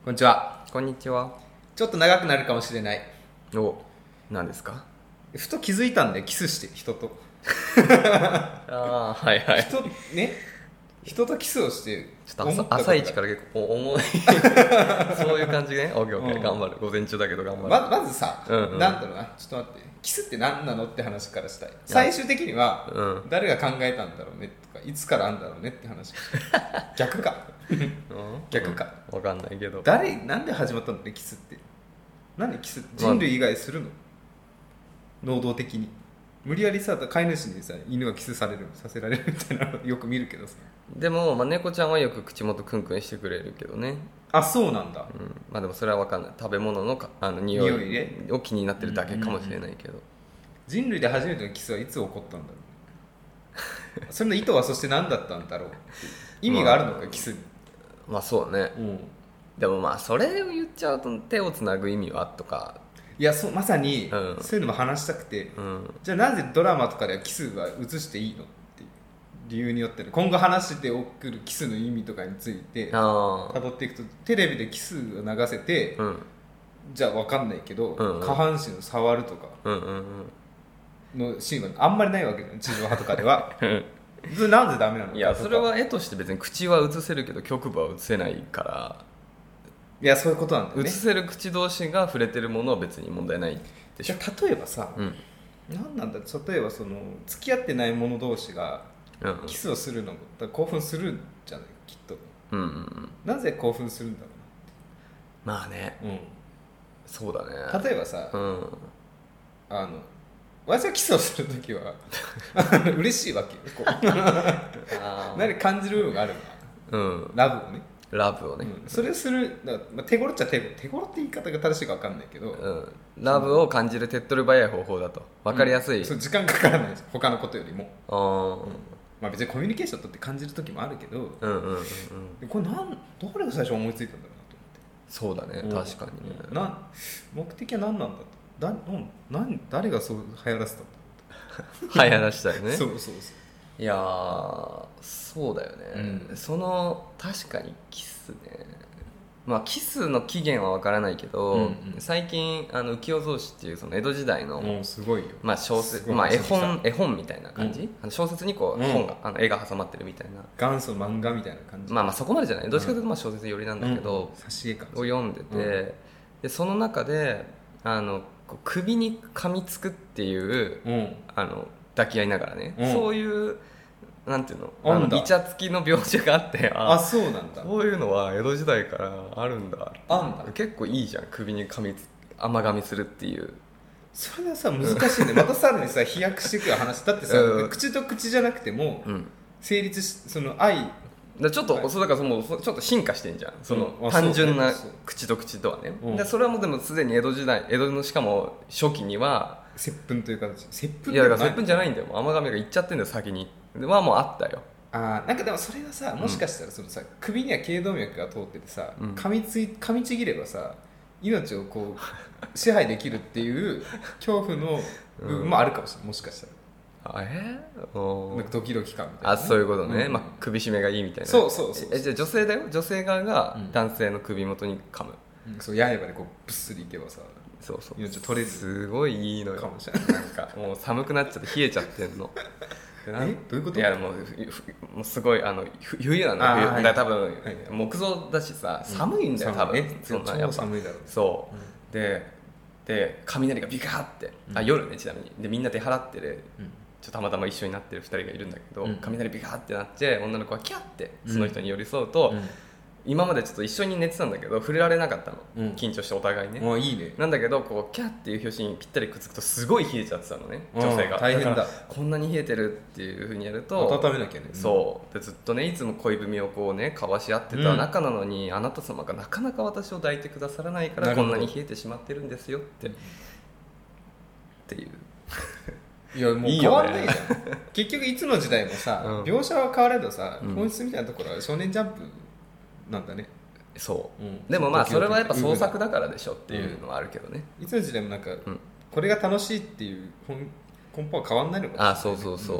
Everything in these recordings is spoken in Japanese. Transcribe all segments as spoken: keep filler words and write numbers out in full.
こんにちは。 こんにちは。 ちょっと長くなるかもしれない。 お、何ですか？ ふと気づいたんで、キスして人とああ、はいはい。 人ね人とキスをしてちょっと朝朝一から結構重いそういう感じね。オッケーオッケー、頑張る。午前中だけど頑張る。 ままずさ、 うんうん、 なんだろうな、ちょっと待って、キスって何なのって話からしたい。最終的には、うん、誰が考えたんだろうねとか、いつからあんだろうねって話逆か逆か、 うん、分かんないけど、 誰なんで始まったんだね、キスって。なんでキス人類以外するの、能動的に無理やりさ、飼い主にさ、犬がキスされるさせられるみたいなのよく見るけどさ。 でも、まあ、猫ちゃんはよく口元クンクンしてくれるけどね。 あ、そうなんだ、 うん、まあでもそれは分かんない。食べ物のかあの匂いを気になってるだけかもしれないけど、うんうんうん、 人類で初めてのキスはいつ起こったんだろうそれの意図はそして何だったんだろうって意味があるのか、まあ、キスに。 まあそうね、うん、でもまあそれを言っちゃうと手をつなぐ意味はとか、 いや、そまさにそういうのも話したくて、うん、じゃあなぜドラマとかではキスは映していいのっていう理由によって、ね、今後話しておくるキスの意味とかについて辿っていくと、テレビでキスを流せて、うん、じゃあ分かんないけど、うんうん、下半身を触るとかのシーンはあんまりないわけじゃん、地上波とかではそれなんでダメなのか。 いや、それは絵として別に口は映せるけど局部は映せないから、 いや、そういうことなんだよね。 映せる口同士が触れてるものは別に問題ないでしょ。 じゃあ例えばさ、うん、何なんだ、例えばその付き合ってない者同士がキスをするのも、うんうん、興奮するんじゃない、きっと、うんうんうん、なぜ興奮するんだろうな。まあね、うん、そうだね。 例えばさ、うん、あの私がキスをするときは嬉しいわけよこう何感じる部分があるの、うん、ラブをねラブをね、 うん、それをするだから、まあ、手頃っちゃ手頃手頃って言い方が正しいか分かんないけど、うん、ラブを感じる手っ取り早い方法だと分かりやすい、うん、 そう時間かからないです、他のことよりも。あ、うん、まあ、別にコミュニケーションとって感じる時もあるけど、うんうんうんうん、これなん誰が最初思いついたんだろうなと思って。 そうだね、うん、確かにね、 うん、な目的は何なんだと、だなん誰がそう流行らせたんだ流行らせたよねそうそうそう、 いやーそうだよね、うん、その確かにキスね、まあキスの起源は分からないけど、うんうん、最近あの浮世草子っていうその江戸時代の、 もうすごいよ、 まあ小説、まあ、絵本絵本みたいな感じ、うん、あの小説にこう、うん、本があの絵が挟まってるみたいな元祖漫画みたいな感じ、 まあまあそこまでじゃない、どっちかというとまあ小説寄りなんだけど、 うん、挿絵かを読んでて、うん、でその中であの首に噛みつくっていう、うん、あの抱き合いながらね、うん、そういうなんていうの、あのイチャつきの描写があって、 ああ、そうなんだ、 こういうのは江戸時代からあるんだ、 あんだ、 結構いいじゃん、首に噛みつ甘噛みするっていう。 それはさ難しいねまたさらにさ飛躍してくる話だってさ、うん、口と口じゃなくても、うん、成立しその愛だちょっと、はい、そうだからそのちょっと進化してんじゃん、その、うん、単純な口と口とはね、うん、でそれはもうでもすでに江戸時代、江戸のしかも初期には接吻という形、接吻いやだから接吻じゃないんだよ、甘噛みがいっちゃってんだよ先に、ではもうあったよ。 あ、なんかでもそれはさ、もしかしたらそのさ、うん、首には頸動脈が通っててさ、うん、噛みつい噛みちぎればさ命をこう支配できるっていう恐怖の部分もあるかもしれない、もしかしたら。 あえー、なんかドキドキ感みたいな、 ね、あ、そういうことね、うん、まあ、首絞めがいいみたいな。 そうそうそうそう。 えじゃあ女性だよ、女性側が男性の首元に噛む、 うん、そう刃でこうブッスリいけばさ、 そうそう命取れる、 すごいいいのよかもしれない。 なんかもう寒くなっちゃって冷えちゃってんのえどういうこと？ いやもう、もうすごいあの冬なの、冬、はい、だから多分、はい、木造だしさ、寒いんだよ、うん、多分えそんなやっぱ寒いだろう。 そう、うん、でで雷がビカーって、うん、あ夜ね、ちなみにでみんな出払ってる、うん、ちょっとたまたま一緒になってるふたりがいるんだけど、うん、雷ビカーってなって女の子はキャッてその人に寄り添うと、うんうん、今までちょっと一緒に寝てたんだけど触れられなかったの、うん、緊張してお互いね、 もういいね。 なんだけどこうキャッっていう拍子にぴったりくっつくとすごい冷えちゃってたのね、女性が。 大変だ。だこんなに冷えてるっていう風にやると温めなきゃね。 そうでずっとねいつも恋文をこうね交わし合ってた仲なのに、うん、あなた様がなかなか私を抱いてくださらないからこんなに冷えてしまってるんですよって、うん、っていういやもう変わんないじゃん。結局いつの時代もさ、うん、描写は変われどさ、うん、本質みたいなところは少年ジャンプなんだね。 そう、うん、でもまあそれはやっぱ創作だからでしょっていうのはあるけどね、 うん、いつの時代もなんか、うん、これが楽しいっていう根本は変わんないのかもしれない、ね、 あ、そうそうそう、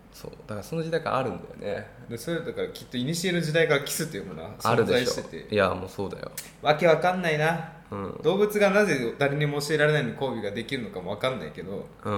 そうだからその時代からあるんだよね。 でそれだからきっと古の時代からキスっていうものは存在してて、 あるでしょ。いやもうそうだよ。 わけわかんないな、 うん、 動物がなぜ誰にも教えられないのに交尾ができるのかもわかんないけど、 うん、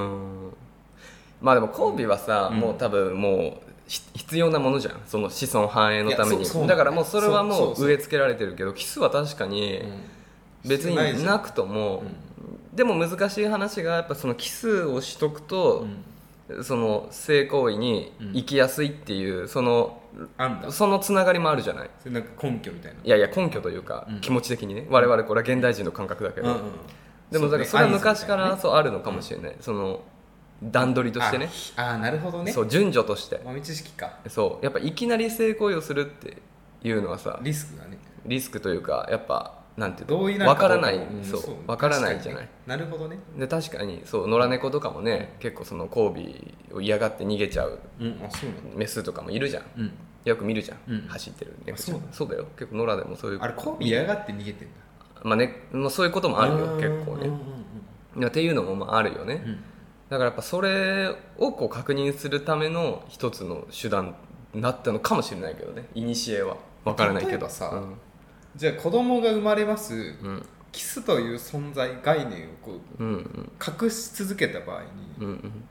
まあでも交尾はさ、うん、もう多分もう必要なものじゃん、その子孫繁栄のために。だからもうそれはもう植え付けられてるけど、キスは確かに別になくとも、うん、でも難しい話がやっぱそのキスをしとくと、うん、その性行為に行きやすいっていう、うん、そのそのつながりもあるじゃない。 それなんか根拠みたいな。 いやいや根拠というか、うん、気持ち的にね、我々これは現代人の感覚だけど、うんうん、でもだからそれは昔からそうあるのかもしれない、うん、その段取りとしてね。 ああなるほどね。 そう順序として豆知識か。 そうやっぱいきなり性行為をするっていうのはさ、 リスクがね、 リスクというかやっぱなんていうの、 どういう分からない、 うん、 そう分からないじゃない。 なるほどね。 で確かにそう野良猫とかもね、結構その交尾を嫌がって逃げちゃう、 うん、あそうなんだ。 メスとかもいるじゃん、うん、よく見るじゃん、うん、走ってる猫ちゃん。そうだ、そうだよ、結構野良でもそういう。 あれ交尾嫌がって逃げてんだ。 まあね、まあ、そういうこともあるよ結構ね、うんうんうん、っていうのもまああるよね、うん、だからやっぱそれをこう確認するための一つの手段になったのかもしれないけどね、イニシエは分からないけどさ、うん、じゃあ子供が生まれます、うん、キスという存在概念をこう、うんうん、隠し続けた場合に、うん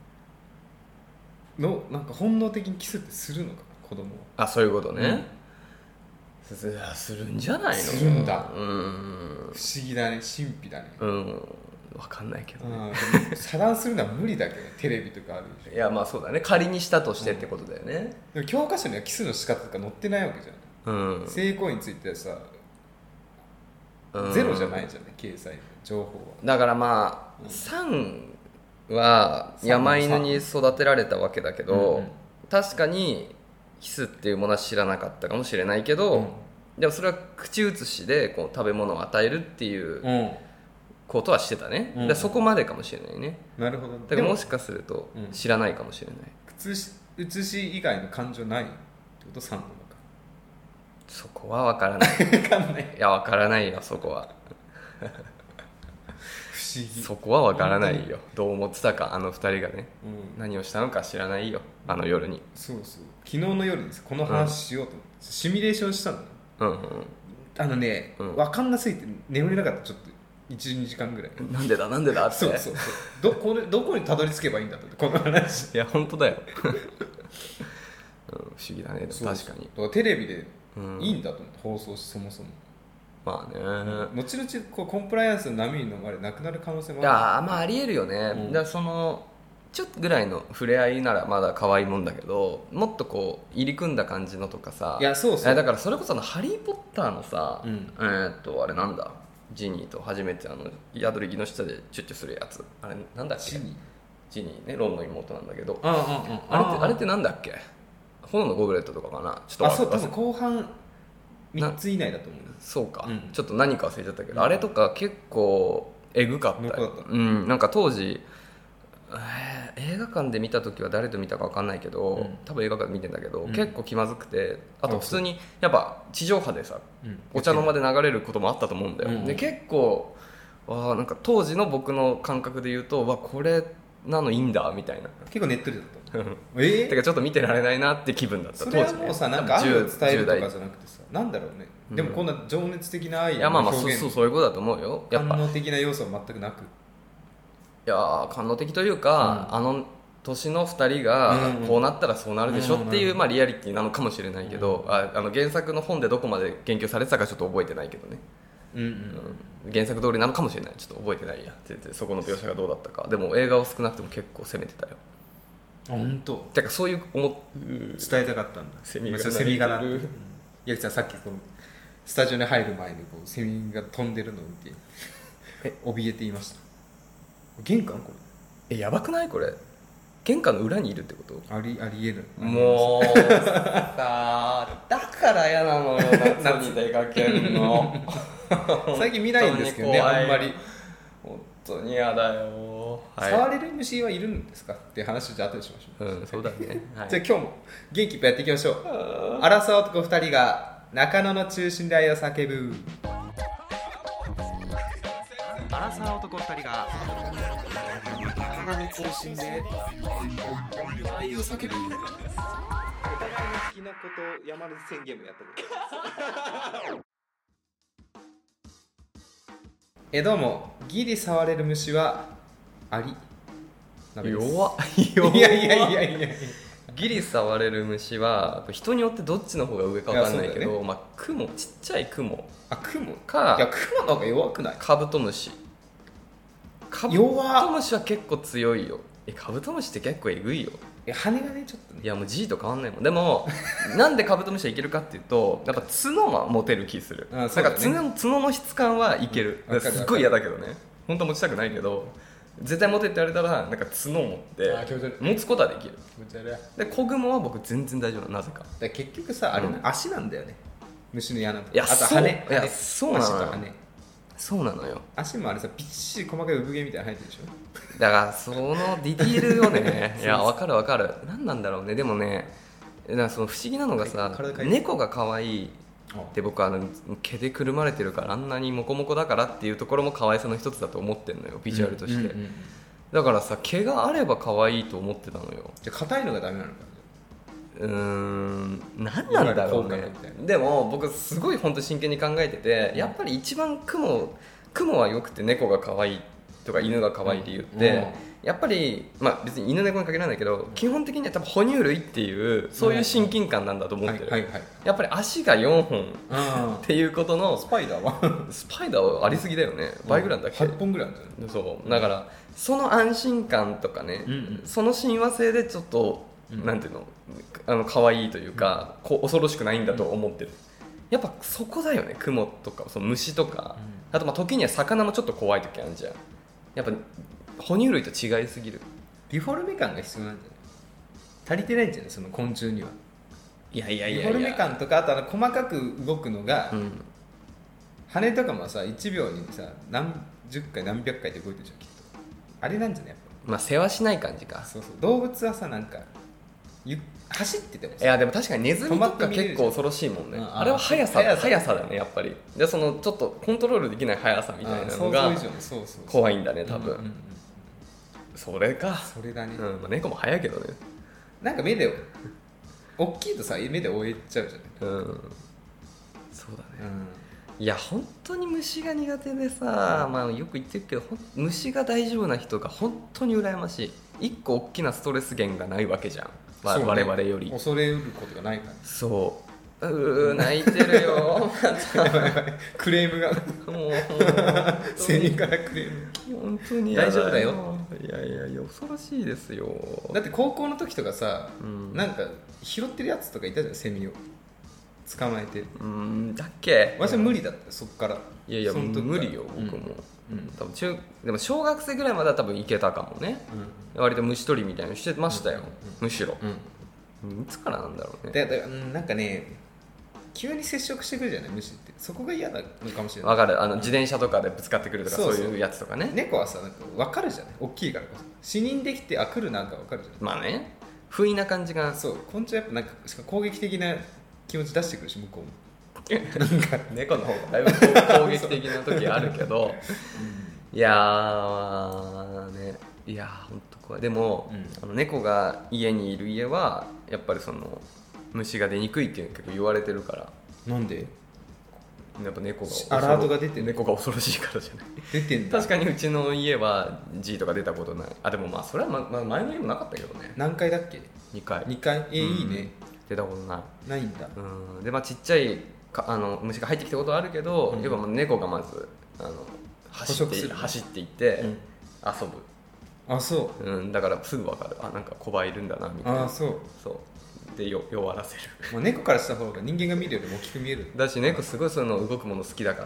うん、のなんか本能的にキスってするのかな子供は。 あ、そういうことね、うん、するんじゃないの。 するんだ、 うん、 不思議だね、神秘だね、 うん、分かんないけどね、 うん、遮断するのは無理だけどテレビとかあるでしょ。 いやまあそうだね、仮にしたとしてってことだよね、うん、 でも教科書にはキスの仕方とか載ってないわけじゃん、うん、性行為についてはさ、うん、ゼロじゃないじゃんね、掲載の情報は。 だからまあ、うん、サンは山犬に育てられたわけだけど、うんうん、確かにキスっていうものは知らなかったかもしれないけど、うん、でもそれは口移しでこう食べ物を与えるっていうことはしてたね、うん、でそこまでかもしれないね。 なるほど。 だからもしかすると知らないかもしれない、 うん、口移し以外の感情ないってこと、サンの中。 そこは分からない分かんない。いや分からないよそこは不思議。 そこは分からないよ、どう思ってたかあのふたりがね、うん、何をしたのか知らないよあの夜に。 そうそう、昨日の夜ですこの話しようと思って、うん、シミュレーションしたの、うんうん、あのね、うん、分かんなすぎて眠れなかった。ちょっと いちにじかんぐらいなんでだなんでだって。 そうそうそうどこれどこにたどり着けばいいんだとこの話。 いや本当だよ、うん、不思議だね。でも確かにだからテレビでいいんだと思って、放送しそもそも。 まあね、 後々こうコンプライアンスの波に飲まれなくなる可能性もある。 いやまあありえるよね、うん、だからそのちょっとぐらいの触れ合いならまだ可愛いもんだけど、もっとこう入り組んだ感じのとかさ。 いやそうそう、 だからそれこそのハリーポッターのさ、うん、えー、っとあれなんだ、ジニーと初めてあの宿り木の下でチュッチュするやつ、あれなんだっけ。ジニージニーね、ロンの妹なんだけど、あ, あ, あ, あ, あれってあれってなんだっけ、炎のゴブレットとかかな。ちょっとあ、そう多分後半みっつ以内だと思う。 そうか、うん、ちょっと何か忘れちゃったけど、うん、あれとか結構エグかったよ。うん、なんか当時、えー、映画館で見た時は誰と見たか分かんないけど、うん、多分映画館で見てんだけど、うん、結構気まずくて、あと普通にやっぱ地上波でさ、うん、お茶の間で流れることもあったと思うんだよ、うん、で結構わなんか当時の僕の感覚で言うと、わこれなのいいんだみたいな。 結構ねっとりだったえー、てかちょっと見てられないなって気分だった。 それはもうさ、なんか愛を伝えるとかじゃなくてさ、なんだろうね、うん、でもこんな情熱的な愛を表現、いやまあまあそうそうそういうことだと思うよ。やっぱ官能的な要素は全くなく、いや官能的というか、うん、あの年のふたりがこうなったらそうなるでしょっていう、まあ、リアリティなのかもしれないけど、うん、ああの原作の本でどこまで言及されてたかちょっと覚えてないけどね、うんうんうん、原作通りなのかもしれない。ちょっと覚えてないや全然そこの描写がどうだったか。でも映画を少なくとも結構攻めてたよ。 本当。 てかそういう思伝えたかったんだ。セミがセミがなって、うん、八木さんさっきこのスタジオに入る前にこうセミが飛んでるのを見てえ怯えていました。玄関これえやばくないこれ。玄関の裏にいるってこと。 ありありえる。 もうさだから嫌なのよ夏に出かけるの最近見ないんですけどね、あんまり。 本当に嫌だよ、 はい、触れる虫はいるんですかって話をじゃあ後でしましょう。 うん、そうだね、はい、 じゃあ今日も元気いっぱいやっていきましょう。アラサー男ふたりが中野の中心で愛を叫ぶ。アラサー男ふたりが長野中心で愛を叫ぶ。お互いの好きなこと山根宣言もやったことえどうも、ギリ触れる虫はアリ。 弱っ弱っ。 いやいやいやいやギリ触れる虫は人によってどっちの方が上か分かんないけど、ね、まあ、クモ、ちっちゃいクモあ、クモか、 いやクモの方が弱くない？ カブトムシ。カブトムシは結構強いよ。え、カブトムシって結構えぐいよ。 え、羽がねちょっとね、 いやもう G と変わんないもん。でもなんでカブトムシはいけるかっていうと、やっぱ角は持てる気する。ああ、そうだね、だから角、角の質感はいける、うん、すっごい嫌だけどね、本当は持ちたくないけど、絶対持てって言われたらなんか角を持って持つことはできる。で子グモは僕全然大丈夫な、なぜか。 だ結局さ、あれ、うん、足なんだよね、虫の嫌なとこ。 いや、 あと羽。 いや、 そうなのよ。そうなのよ。 足もあれさ、びっしり細かい産毛みたいなの生えてるでしょ。だからそのディティールよねいや、分かる分かる。何なんだろうね。でもね、だからその不思議なのがさ、猫が可愛いで、僕はあの毛でくるまれてるからあんなにモコモコだからっていうところも可愛さの一つだと思ってんのよ、ビジュアルとして、うんうんうん、だからさ、毛があれば可愛いと思ってたのよ。 じゃあ硬いのがダメなのか。 うーん、何なんだろうね。でも僕すごい本当真剣に考えてて、やっぱり一番クモクモはよくて猫が可愛いとか犬が可愛い理由って、うん、やっぱり、まあ、別に犬猫に限らないけど、基本的には多分哺乳類っていうそういう親近感なんだと思ってる、はいはいはい、やっぱり足がよんほんっていうことの。 スパイダーはスパイダーはありすぎだよね、倍ぐらいだっけ。 はっぽんぐらいあるんだよね。 そうだからその安心感とかね、うんうん、その親和性でちょっと、うん、なんていうの、あの可愛いというか、うん、こう恐ろしくないんだと思ってる。やっぱそこだよね、クモとかその虫とか、うん、あとまあ時には魚もちょっと怖い時あるじゃん。やっぱ哺乳類と違いすぎる。 ディフォルメ感が必要なんじゃない？足りてないんじゃない、その昆虫には。 いやいやいやいや、 ディフォルメ感とか、あとあの細かく動くのが、うん、羽とかもさいちびょうにさ何十回何百回で動いてるじゃん、きっと。あれなんじゃない？やっぱまあ世話しない感じか。 そうそう、動物はさ、なんかゆ走っててもさ、 いやでも確かにネズミとか結構恐ろしいもんね。ああ、あれは速さ速さ速さだね、やっぱり。でそのちょっとコントロールできない速さみたいなのが怖いんだね、多分。うんうんうん、それか。 それだね。 うん、まあ、猫も速いけどね。 なんか目で大きいとさ、目で追えちゃうじゃん。うん、 そうだね。うん、いや本当に虫が苦手でさ、まあ、よく言ってるけど、虫が大丈夫な人が本当に羨ましい。一個大きなストレス源がないわけじゃん、まあね、我々より恐れうることがないから。 そううー泣いてるよクレームがもうセミからクレーム。 本当に大丈夫だよ。 いやいやいや、恐ろしいですよ。 だって高校の時とかさ、うん、なんか拾ってるやつとかいたじゃん、セミを捕まえて。 うん、だっけ。 私は無理だった、そっから。 いやいや無理よ、僕も、うんうん、多分中でも小学生ぐらいまでは多分いけたかもね、うん、割と虫取りみたいなのしてましたよ、うんうんうん、むしろ、うん、いつからなんだろうね。 ででなんかね、急に接触してくるじゃない、虫って。そこが嫌なのかもしれない。 わかる。あの自転車とかでぶつかってくるとか、そういうやつとかね。 猫はさ、なんか分かるじゃない、大きいからこそ。視認できて、あ、来るなんか分かるじゃない。 まあね、不意な感じが。 そう、昆虫はやっぱなんかしか攻撃的な気持ち出してくるし、向こうもなんか猫の方がだいぶ攻撃的な時あるけど、うん、いやーね、いやー本当怖い。でも、うん、あの猫が家にいる家はやっぱりその虫が出にくいっていうの結構言われてるから。 なんで？ やっぱ猫がアラートが出てる。 猫が恐ろしいからじゃない。 出てんだ。 確かにうちの家は G とか出たことない。あ、でもまあそれは、ままあ、前の家もなかったけどね。 何階だっけ？ にかい。 にかい、えー、 うん、 いいね。 出たことない。 ないんだ。 うん。でまあちっちゃいかあの虫が入ってきたことはあるけど、うん、やっぱ猫がまずあの走って走っていって、うん、遊ぶ。 あ、そう、 うん、だからすぐ分かる。あ、なんか小バいるんだなみたいな。 あ、そうそうでよ弱らせる。 まあ猫からした方が人間が見るよりも大きく見える。 だし猫すごいそういうの動くもの好きだから、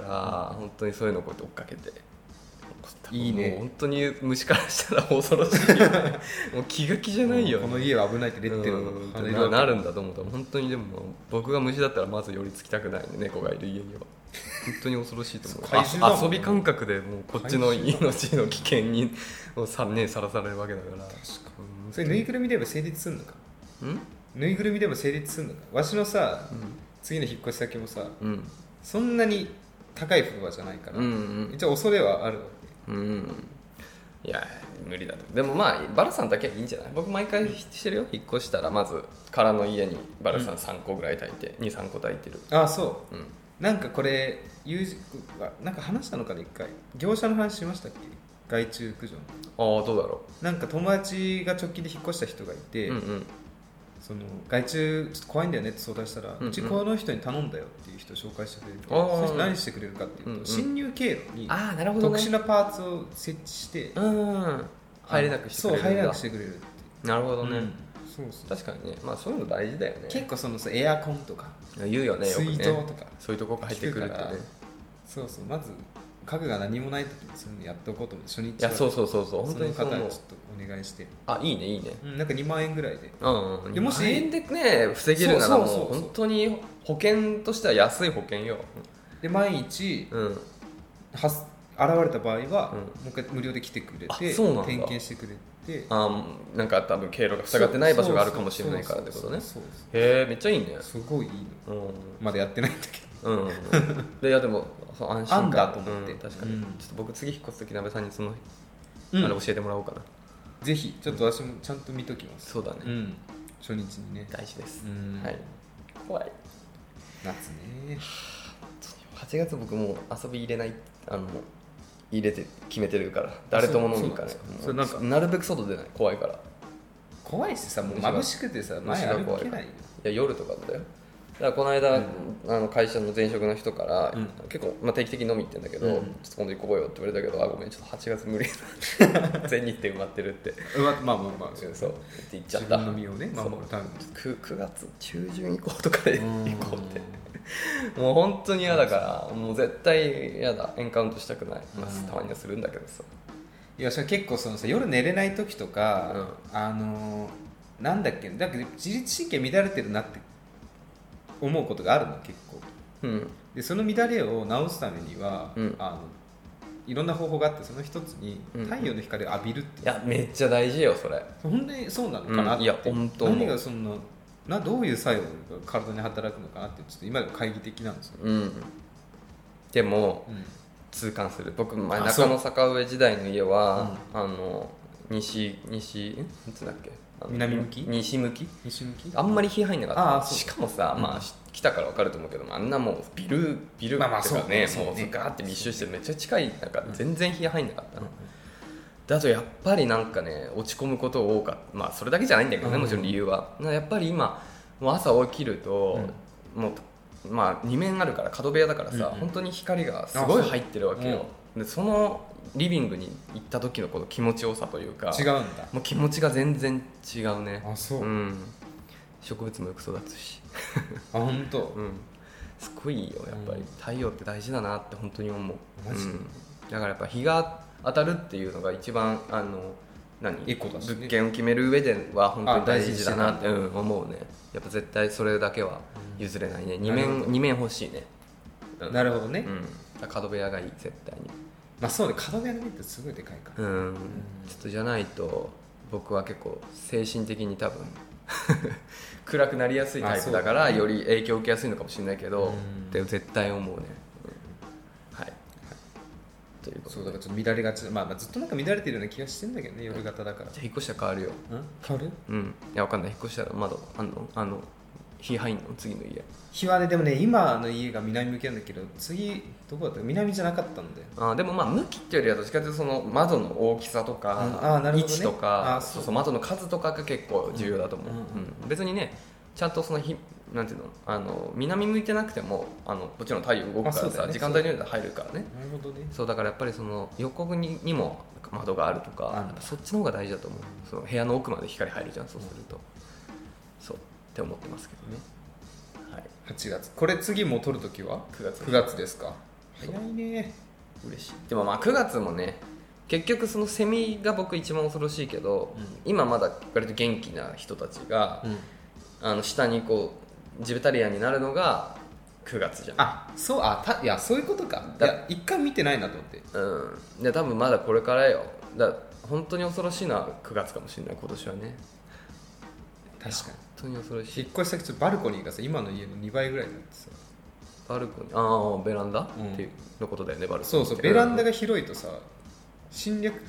うん、本当にそういうのをこうやって追っかけて。 いいね。 もう本当に虫からしたら恐ろしいよね。もう気が気じゃないよ、ね、 この家は危ないってレッテルな, なるんだと思ったら、本当に。でも僕が虫だったらまず寄りつきたくないね、猫がいる家には。本当に恐ろしいと思う。遊び感覚でもうこっちの命の危険にさらされるわけだから。確かに。それぬいぐるみでも成立するのか。んぬいぐるみでも成立するのか。わしのさ、うん、次の引っ越し先もさ、うん、そんなに高いフロアじゃないから、うんうん、一応恐れはあるわけ。うん、 いや無理だと。でもまあバルさんだけはいいんじゃない。僕毎回してるよ、引っ越したらまず空の家にバルさんさんこぐらい炊いて、うん、にさんこ炊いてる。 ああそう、うん、なんかこれ友人なんか話したのかな、一回業者の話しましたっけ、害虫駆除の。ああどうだろう。なんか友達が直近で引っ越した人がいて、うんうん、その害虫ちょっと怖いんだよねって相談したら、うんうん、うちこの人に頼んだよっていう人を紹介してくれる。その人何してくれるかっていうと、うんうん、侵入経路に特殊なパーツを設置して、 うんうん、入れなくしてくれるんだ。 そう入れなくしてくれるって。 なるほどね、うん、 そうそう確かにね、まあそういうの大事だよね。 結構そのエアコンとか言うよね、よくね、 水道とかそういうとこが入ってくるってね。 そうそう、まず家具が何もない時にそういうのやっておこうと思って、初日は。いやそうそうそうそう、 本当にその方にちょっとお願いして。 あいいねいいね、 うん、なんかにまんえんぐらいで、 うんうん、でもしにまんえんでね防げるならもう本当に保険としては安い保険よ。 で毎日、うん、はす現れた場合は、うん、もう一回無料で来てくれて点検してくれて、 あなんか多分経路が塞がってない場所があるかもしれないからってことね。へえめっちゃいいね。 すごいいいの、うん、まだやってないんだけど、うん、 でいやでも安心感だと思って、 うん、確かに、うん、ちょっと僕次引っ越す時なべさんにその、うん、あれ教えてもらおうかな。 ぜひちょっと私もちゃんと見ときます、 そうだね、うん、 初日にね大事です、うん、はい。怖い夏ね。 はちがつ僕もう遊び入れない、あの入れて決めてるから、誰とも飲みに行かない。それなんかなるべく外出ない、怖いから。 怖いしさ、もう眩しくてさ前歩けないよ。 いや夜とかだよ。だからこの間、うん、あの会社の前職の人から、うん、結構、まあ、定期的に飲み行ってんだけど、うん、ちょっと今度行こうよって言われたけど、あごめんちょっとはちがつ無理だ全日程埋まってるってまあまあまあそうって言っちゃった。 自分の身をね守るために 9, 9月中旬以降とかで行こうってもう本当に嫌だから、もう絶対嫌だ、エンカウントしたくない、まあ、たまにはするんだけどさ。 いやそれ結構そのさ夜寝れない時とか、うん、あのなんだっけだけど自律神経乱れてるなって思うことがあるの結構、うん、でその乱れを直すためには、うん、あのいろんな方法があって、その一つに太陽の光を浴びるって、 うん、いやめっちゃ大事よそれ。 本当にそうなのかなって、うん、 いや本当何がそんななどういう作用が体に働くのかなってちょっと今でも懐疑的なんですよ、うん、 でも、うん、痛感する。僕前中野坂上時代の家は、うん、あの西西んいつだっけ南向き西向き西向きあんまり日入んなかった。しかもさ、うん、まあ来たから分かると思うけど、あんなもうビルビルとかね、まあまあそうね、もうガーって密集してめっちゃ近い中全然日入んなかったの、うん、だとやっぱりなんかね落ち込むこと多かった。まあそれだけじゃないんだけどね、うん、もちろん理由はやっぱり今もう朝起きると、うん、もうまあに面あるから角部屋だからさ、うんうん、本当に光がすごい入ってるわけよ、うん、でそのリビングに行った時のこの気持ちよさというか、 違うんだ、 もう気持ちが全然違うね。 あそう、 うん、植物もよく育つしあ本当、 うん、すごいいいよやっぱり、うん、太陽って大事だなって本当に思う。マジ、うん、だからやっぱ日が当たるっていうのが一番あの何エコだしね、 物件を決める上では本当に大事だなって、うん、思うね。やっぱ絶対それだけは譲れないね。二面二面欲しいね、 うん、なるほどね、 うん、角部屋がいい絶対に。 まあそうね、角部屋の面ってすごいでかいから、うん、 ちょっとじゃないと僕は結構精神的に多分暗くなりやすいタイプだからより影響を受けやすいのかもしれないけど、って絶対思うね、うん、はい、はい、 ということでそうだからちょっと乱れがち、まあ、まあずっとなんか乱れてるような気がしてるんだけどね、夜型だから。 じゃあ引っ越したら変わるよ。 うん変わる？ うんいやわかんない、引っ越したら窓あんのあの日入んの次の家。 日はね、でもね今の家が南向きなんだけど、次どこだったか南じゃなかったんだよ。 あでもまあ向きっていうよりはどっちかというとその窓の大きさとか、うんあなるほどね、位置とか、そうそう窓の数とかが結構重要だと思う、うんうんうん、別にねちゃんとその日なんていうのあの南向いてなくてもあのもちろん太陽動くからさ、ね、時間帯によって入るからね。なるほどね。 そうだからやっぱりその横ににも窓があるとか、やっぱそっちの方が大事だと思う。その部屋の奥まで光入るじゃん、そうすると、うん、そうって思ってますけどね。はい、 はちがつこれ次も撮るときはくがつくがつですか。早いね。 嬉しい。でもまあくがつもね結局そのセミが僕一番恐ろしいけど、うん、今まだ割と元気な人たちが、うん、あの下にこうジベタリアンになるのがくがつじゃん。 あそうあたいやそういうことか。いや一回見てないなと思って。 うんで多分まだこれからよ。だ本当に恐ろしいのはくがつかもしれない今年はね。 確かに本当に恐ろしい。 引っ越し先ちょっとバルコニーがさ今の家のにばいぐらいになってさ。 バルコニーああベランダ、うん、っていうのことだよね。バルコニーそうそうベランダが広いとさ侵略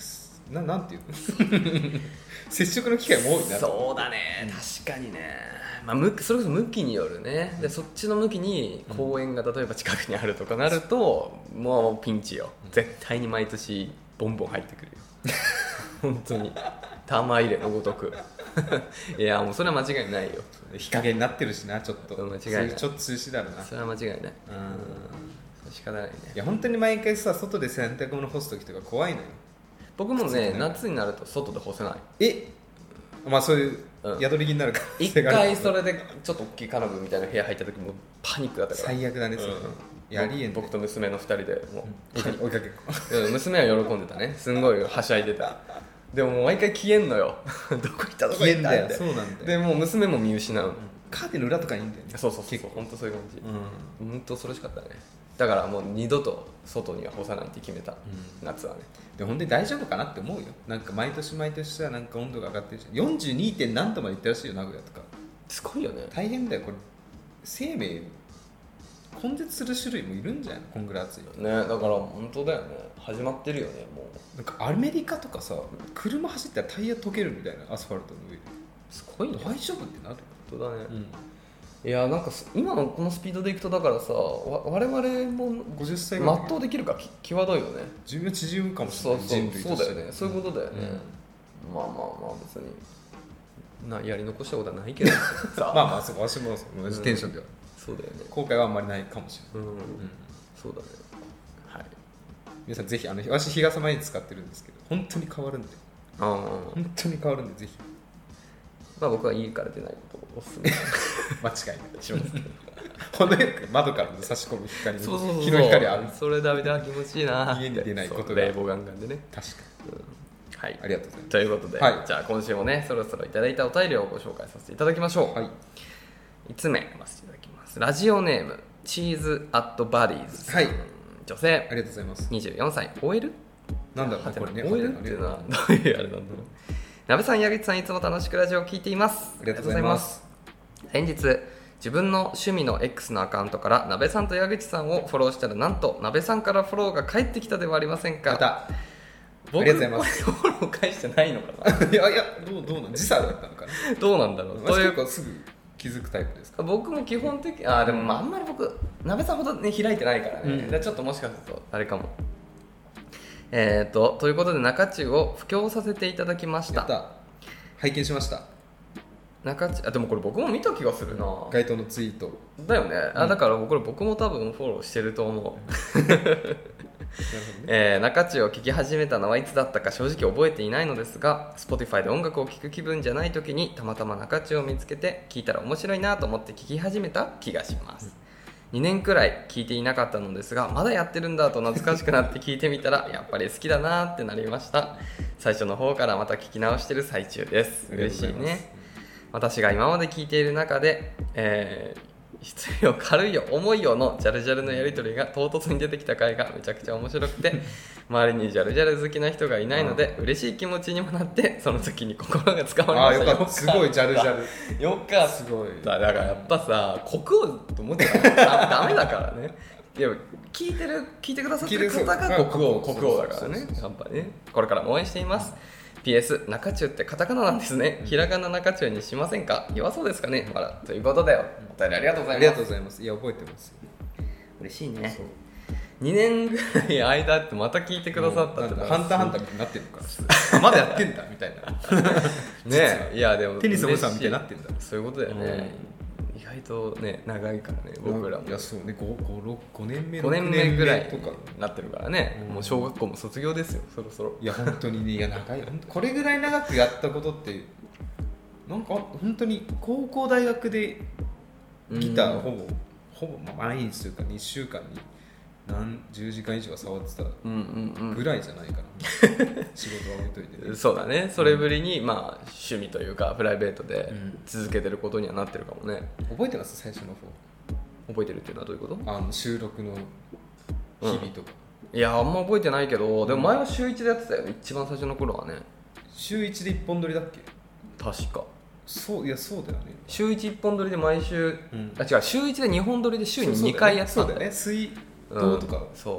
ななんていうの接触の機会も多いな。 そうだね、確かにね、まあ、それこそ向きによるね。でそっちの向きに公園が例えば近くにあるとかなると、うん、もうピンチよ。絶対に毎年ボンボン入ってくるよ本当に玉入れのごとくいやもうそれは間違いないよ。 日陰になってるしな、ちょっと間違いない。 ちょっと涼しいだろうな。 それは間違いない。うん、仕方ないね。 いや本当に毎回さ、外で洗濯物干す時とか怖いのよ。 僕もね、夏になると外で干せない。 え、まあそういう宿り気になるから、 うん、一回それでちょっと大きい金具みたいな部屋入った時もパニックだったから。 最悪だね、それ、うん、やりえん。 僕と娘のふたりでもう、 うん、追いかけっこ娘は喜んでたね。すんごいはしゃいでた。でも毎回消えんのよどこ行ったどこ行ったって。 そうなんだよ。 でもう娘も見失う、うん、 カーテンの裏とかにいいんだよね。 そうそうそう、本当そういう感じ。うん、本当それしかったね。だからもう二度と外には干さないって決めた、うん、夏はね。 で本当に大丈夫かなって思うよ。なんか毎年毎年さ、なんか温度が上がってるじゃん。よんじゅうにてん何度までいったらしいよ、名古屋とか。 すごいよね。 大変だよこれ。生命根絶する種類もいるんじゃないの、こんぐらい暑いね。 だから本当だよね、始まってるよね。もうなんかアメリカとかさ、車走ったらタイヤ溶けるみたいな、アスファルトの上で。 すごいね。 大丈夫ってなる。 本当だね、うん、いやなんか今のこのスピードでいくと、だからさ、わ我々もごじゅっさいぐらい全うできるかき際どいよね。 寿命縮むかもしれない。 そうそうそうだよね、そういうことだよね、うん、まあまあまあ別になやり残したことはないけどまあまあそう、私も同じテンションでは、 うん、そうだよね。 後悔はあんまりないかもしれない、うんうん、 そうだね。はい、 皆さんぜひ、あの私日傘毎日使ってるんですけど、本当に変わるんで、あ本当に変わるんで、ぜひ。 まあ僕は家から出ないことをおすすめ間違いないします程よく窓からの差し込む光にそうそうそう、 日の光浴びそれダメだ、気持ちいいな。 家に出ないことが冷房ガンガンでね。 確かに、うん、 はい、 ありがとうございます。 ということで、 はい、 じゃあ今週もね、そろそろいただいたお便りをご紹介させていただきましょう。はい、いつつめ読ませていただきます。ラジオネームチーズアットバディーズさん、はい、女性、 ありがとうございます。 にじゅうよんさい、 オーエルなんだろうこれね、 オーエル っていうのはどういうあれなんだろう。なべさん、矢口さん、いつも楽しくラジオを聞いています。 ありがとうございます。 先日自分の趣味の X のアカウントからなべさんと矢口さんをフォローしたら、なんとなべさんからフォローが返ってきたではありませんか。 また僕、ありがとうございます。フォロー返してないのかな。 いやいや、どうどうなん時差だったのかな。 どうなんだろう。 というかすぐ気づくタイプですか。 僕も基本的、あでも、まあ、あんまり僕なべさんほどね開いてないからね、うん、ちょっともしかするとあれかも。えーとということで中中を布教させていただきました。 やった、拝見しました。 中中、あでもこれ僕も見た気がするな、 該当のツイートだよね、うん、あだからこれ僕も多分フォローしてると思う、うんえー、中中を聴き始めたのはいつだったか正直覚えていないのですが、 Spotify で音楽を聴く気分じゃない時にたまたま中中を見つけて聴いたら面白いなと思って聴き始めた気がします、うん、にねんくらい聴いていなかったのですが、まだやってるんだと懐かしくなって聴いてみたらやっぱり好きだなってなりました。最初の方からまた聴き直してる最中です。嬉しいね。私が今まで聞いている中で、えー、失礼よ軽いよ重いよのジャルジャルのやり取りが唐突に出てきた回がめちゃくちゃ面白くて周りにジャルジャル好きな人がいないので嬉しい気持ちにもなって、その時に心がつかまれました。 あよかった、すごいジャルジャルよかった。 すごいだからやっぱさ、国王と思ってたらダメだからね。いや聞いてる聞いてくださってる方が国王国王だからね。やっぱね、これからも応援しています。ピーエス 中中ってカタカナなんですね。ひらがな中中にしませんか。弱そうですかね。ほらということでお便りありがとうございます。 ありがとうございます。いや覚えてます。 嬉しいね。にねんぐらい間ってまた聞いてくださったって、うん、 ハンターハンターみたいになってるからまだやってんだみたいなねえ、いやでもテニスおさんみたいになってんだ。 そういうことだよね、うん、意外とね長いからね僕らも。 いやそうね、 ごねんめごねんめぐらいとかなってるからね、うん、もう小学校も卒業ですよそろそろ。 いや本当にね、いや長いこれぐらい長くやったことってなんか本当に高校大学でギターほぼ、うん、ほぼ毎日というかにしゅうかんに何十時間以上は触ってたぐらいじゃないかな、うんうんうん、仕事は置いといて、ね、 そうだね。それぶりに、まあ、趣味というかプライベートで続けてることにはなってるかもね、 うん、覚えてます？最初の方覚えてるっていうのはどういうこと？ あの収録の日々とか、 うん、いやあんま覚えてないけど、でも前は週いちでやってたよね、一番最初の頃はね。 週いちでいっぽん撮りだっけ？ 確かそういやそうだよね。 週いちいっぽん撮りで毎週、うん、あ違う週いちでにほん撮りで週ににかいやってたんだよね。 そうだよね。水道とか、 うん、そう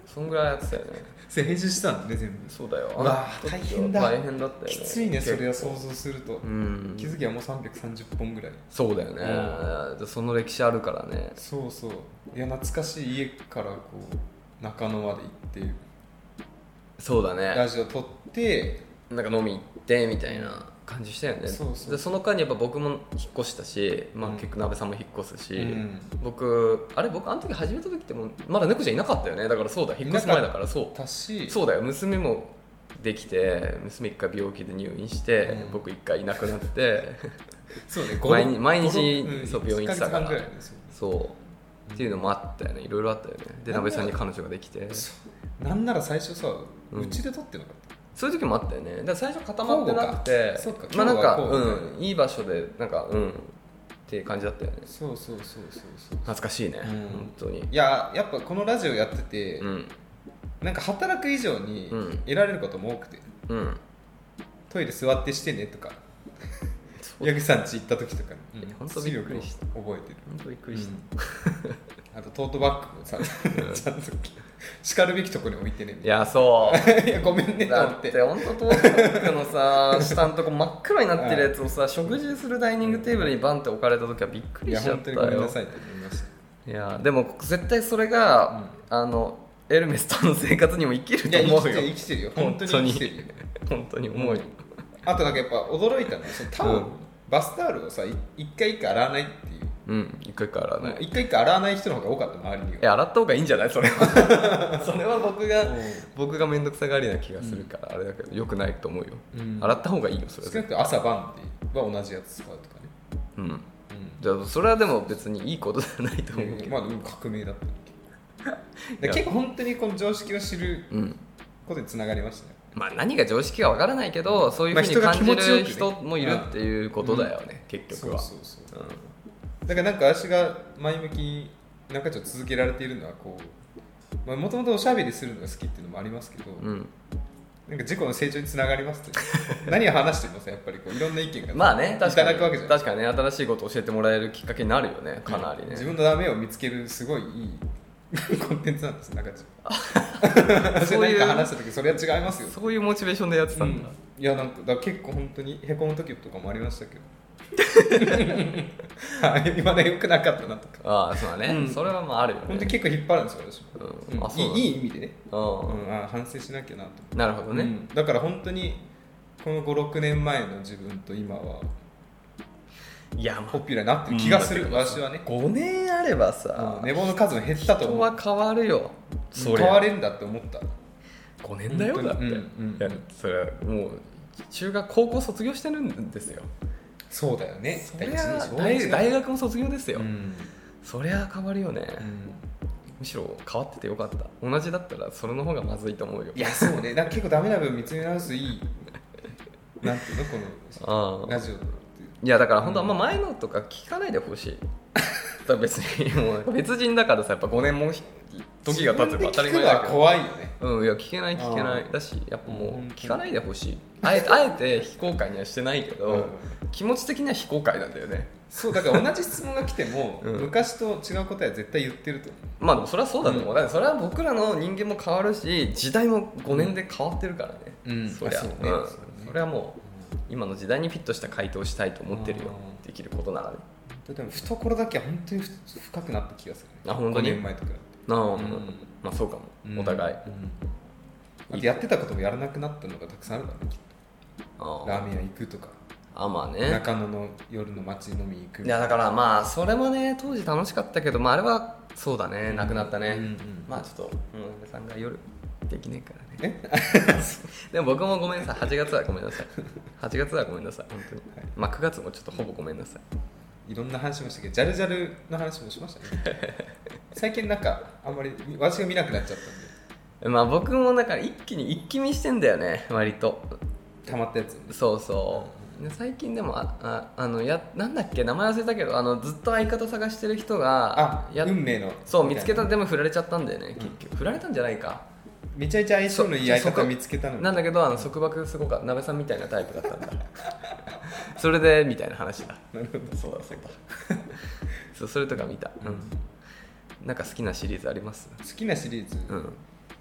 そんぐらいやってたよね。 それ編集したんだね全部。 そうだよ。 うわ大変だ。 大変だったよね。 きついねそれは想像すると、 うん、 気づきはもうさんびゃくさんじゅっぽんぐらい。 そうだよね、うん、その歴史あるからね。 そうそう、いや懐かしい。家からこう中野まで行って、 そうだね、 ラジオ撮ってなんか飲み行ってみたいな感じしたよね。 そうそう。 でその間にやっぱ僕も引っ越したし、まあ、結局鍋さんも引っ越すし、うん、僕あれ僕あの時始めた時ってもうまだ猫ちゃんいなかったよね。だからそうだ、引っ越す前だから、そうそうだよ、娘もできて、娘一回病気で入院して、うん、僕一回いなくなってそうね、 毎日毎日、うん、そう病院行ってたから、 ね、 そうっていうのもあったよね。いろいろあったよね。で鍋さんに彼女ができて、 なんなら最初さうちで撮ってなかった、 そういう時もあったよね。だから最初固まってなくて、まあなんか、うん、いい場所でなんかうんっていう感じだったよね。 そうそうそうそうそう。 懐かしいね、うん、本当に。 いややっぱこのラジオやってて、うん、なんか働く以上に得られることも多くて、うん、トイレ座ってしてねとか、矢口さん家行った時とかに、 うん、本当びっくりした。 覚えてる。 本当びっくりした。 うん、あとトートバッグもさ、ちゃんと叱るべきところに置いてね。 いやそういやごめんねと思って。 だって本当トートバッグのさ下のとこ真っ黒になってるやつをさ、食事するダイニングテーブルにバンって置かれた時はびっくりしちゃったよ。いや本当にごめんなさいって思いました。いやでも絶対それが、うん、あのエルメスとの生活にも生きると思うよ。 いや生きてるよ。本当に生きてるよ。 本当に思うよ。 あとなんかやっぱ驚いたのはそのタオル、うん、バスタオルをさ一回一回洗わないっていう。 うん、一回一回洗わない。 一回一回洗わない人の方が多かった、周りには。 いや洗った方がいいんじゃないそれは。それは僕が僕が面倒くさがりな気がするから、うん、あれだけどよくないと思うよ、うん、洗った方がいいよそれは。 少なくとも朝晩では同じやつ使うとかね。 うん、うん、じゃあそれはでも別にいいことじゃないと思うけど、うん、 まあでも革命だった結構本当にこの常識を知ることにつながりましたね。 まあ、何が常識かわからないけど、そういうふうに感じる人もいるっていうことだよね、うん、結局は。そうそうそう、 うん、だからなんか私が前向きになんかちょっと続けられているのはこう、もともとおしゃべりするのが好きっていうのもありますけど、うん、なんか自己の成長につながりますって何を話してもさやっぱりこういろんな意見がまあね、確かにいただくわけじゃん。 確かにね、新しいことを教えてもらえるきっかけになるよね、かなりね、うん、 自分のダメを見つけるすごいいいコンテンツなんです。なんかそういうなんか話した時それは違いますよ。 そういうモチベーションでやってたんだ、 うん、いやなんかだ結構本当にへこむ時とかもありましたけど今ねよくなかったなとか。 ああそうだね、うん、それはまああるよね。 本当に結構引っ張るんですよ私も、うんうん、あそういいいい意味でね、 うん、 あ反省しなきゃなと。 なるほどね、うん、 だから本当にこのごろくねんまえの自分と今はいやポピュラーになってる気がする、うん、私はね。 ごねんあればさ、 うん、寝坊の数も減ったと思う。 人は変わるよ。 そ変われるんだって思った。 ごねんだよだって、うんうん、いやそれはもう中学高校卒業してるんですよ。 そうだよね。 そりゃ 大, 大学も卒業ですよ、うん、そりゃ変わるよね、うん、むしろ変わっててよかった。同じだったらそれの方がまずいと思うよ。 いやそうね、だ結構ダメな分見つめ直すいいなんていうのこのラジオ。 いやだから本当あんま前のとか聞かないでほしい、うん、別にもう別人だからさ、やっぱごねんも時が経つば当たり前だけど怖いよね。 うん、いや聞けない聞けないだし、やっぱもう聞かないでほしい。あえてあえて非公開にはしてないけど、うん、気持ち的には非公開なんだよね。 そうだから同じ質問が来ても、うん、昔と違う答えは絶対言ってると思う。 まあでもそれはそうだと思う、うん、だからそれは僕らの人間も変わるし時代もごねんで変わってるからね、うん、そりゃ、うん、そ, ね、うん、それはもう今の時代にフィットした回答をしたいと思ってるよ、できることならね。 でも懐だけは本当に深くなった気がする、ね、 あ本当にごねんまえとかあ、うん、まあそうかも、うん、お互い、 うん、やってたこともやらなくなったのがたくさんあるからね、きっと。ラーメン屋行くとか、 あまあね、 中野の夜の街飲み行く。 いやだからまあそれもね当時楽しかったけど、まあ、あれはそうだね、なくなったね、うんうんうん、まあちょっと野上さんが夜できねえからねでも僕もごめんなさい、はちがつはごめんなさいはちがつはごめんなさい本当に、はい、まあくがつもちょっとほぼごめんなさい。 いろんな話もしたけどジャルジャルの話もしましたね最近なんかあんまり私が見なくなっちゃったんで。まあ僕もなんか一気に一気見してんだよね、割と溜まったやつ、ね、 そうそう、うん、最近でもあああのやなんだっけ名前忘れたけど、あのずっと相方探してる人があや運命のそう見つけた。でも振られちゃったんだよね、結局、うん、振られたんじゃないか。 めちゃめちゃ相性のいい相方見つけたのなんだけど、あの束縛すごかった、鍋さんみたいなタイプだったんだそれでみたいな話だ。 なるほど、 そうだそうだそうそれとか見た、うん、なんか好きなシリーズあります？ 好きなシリーズ、うん、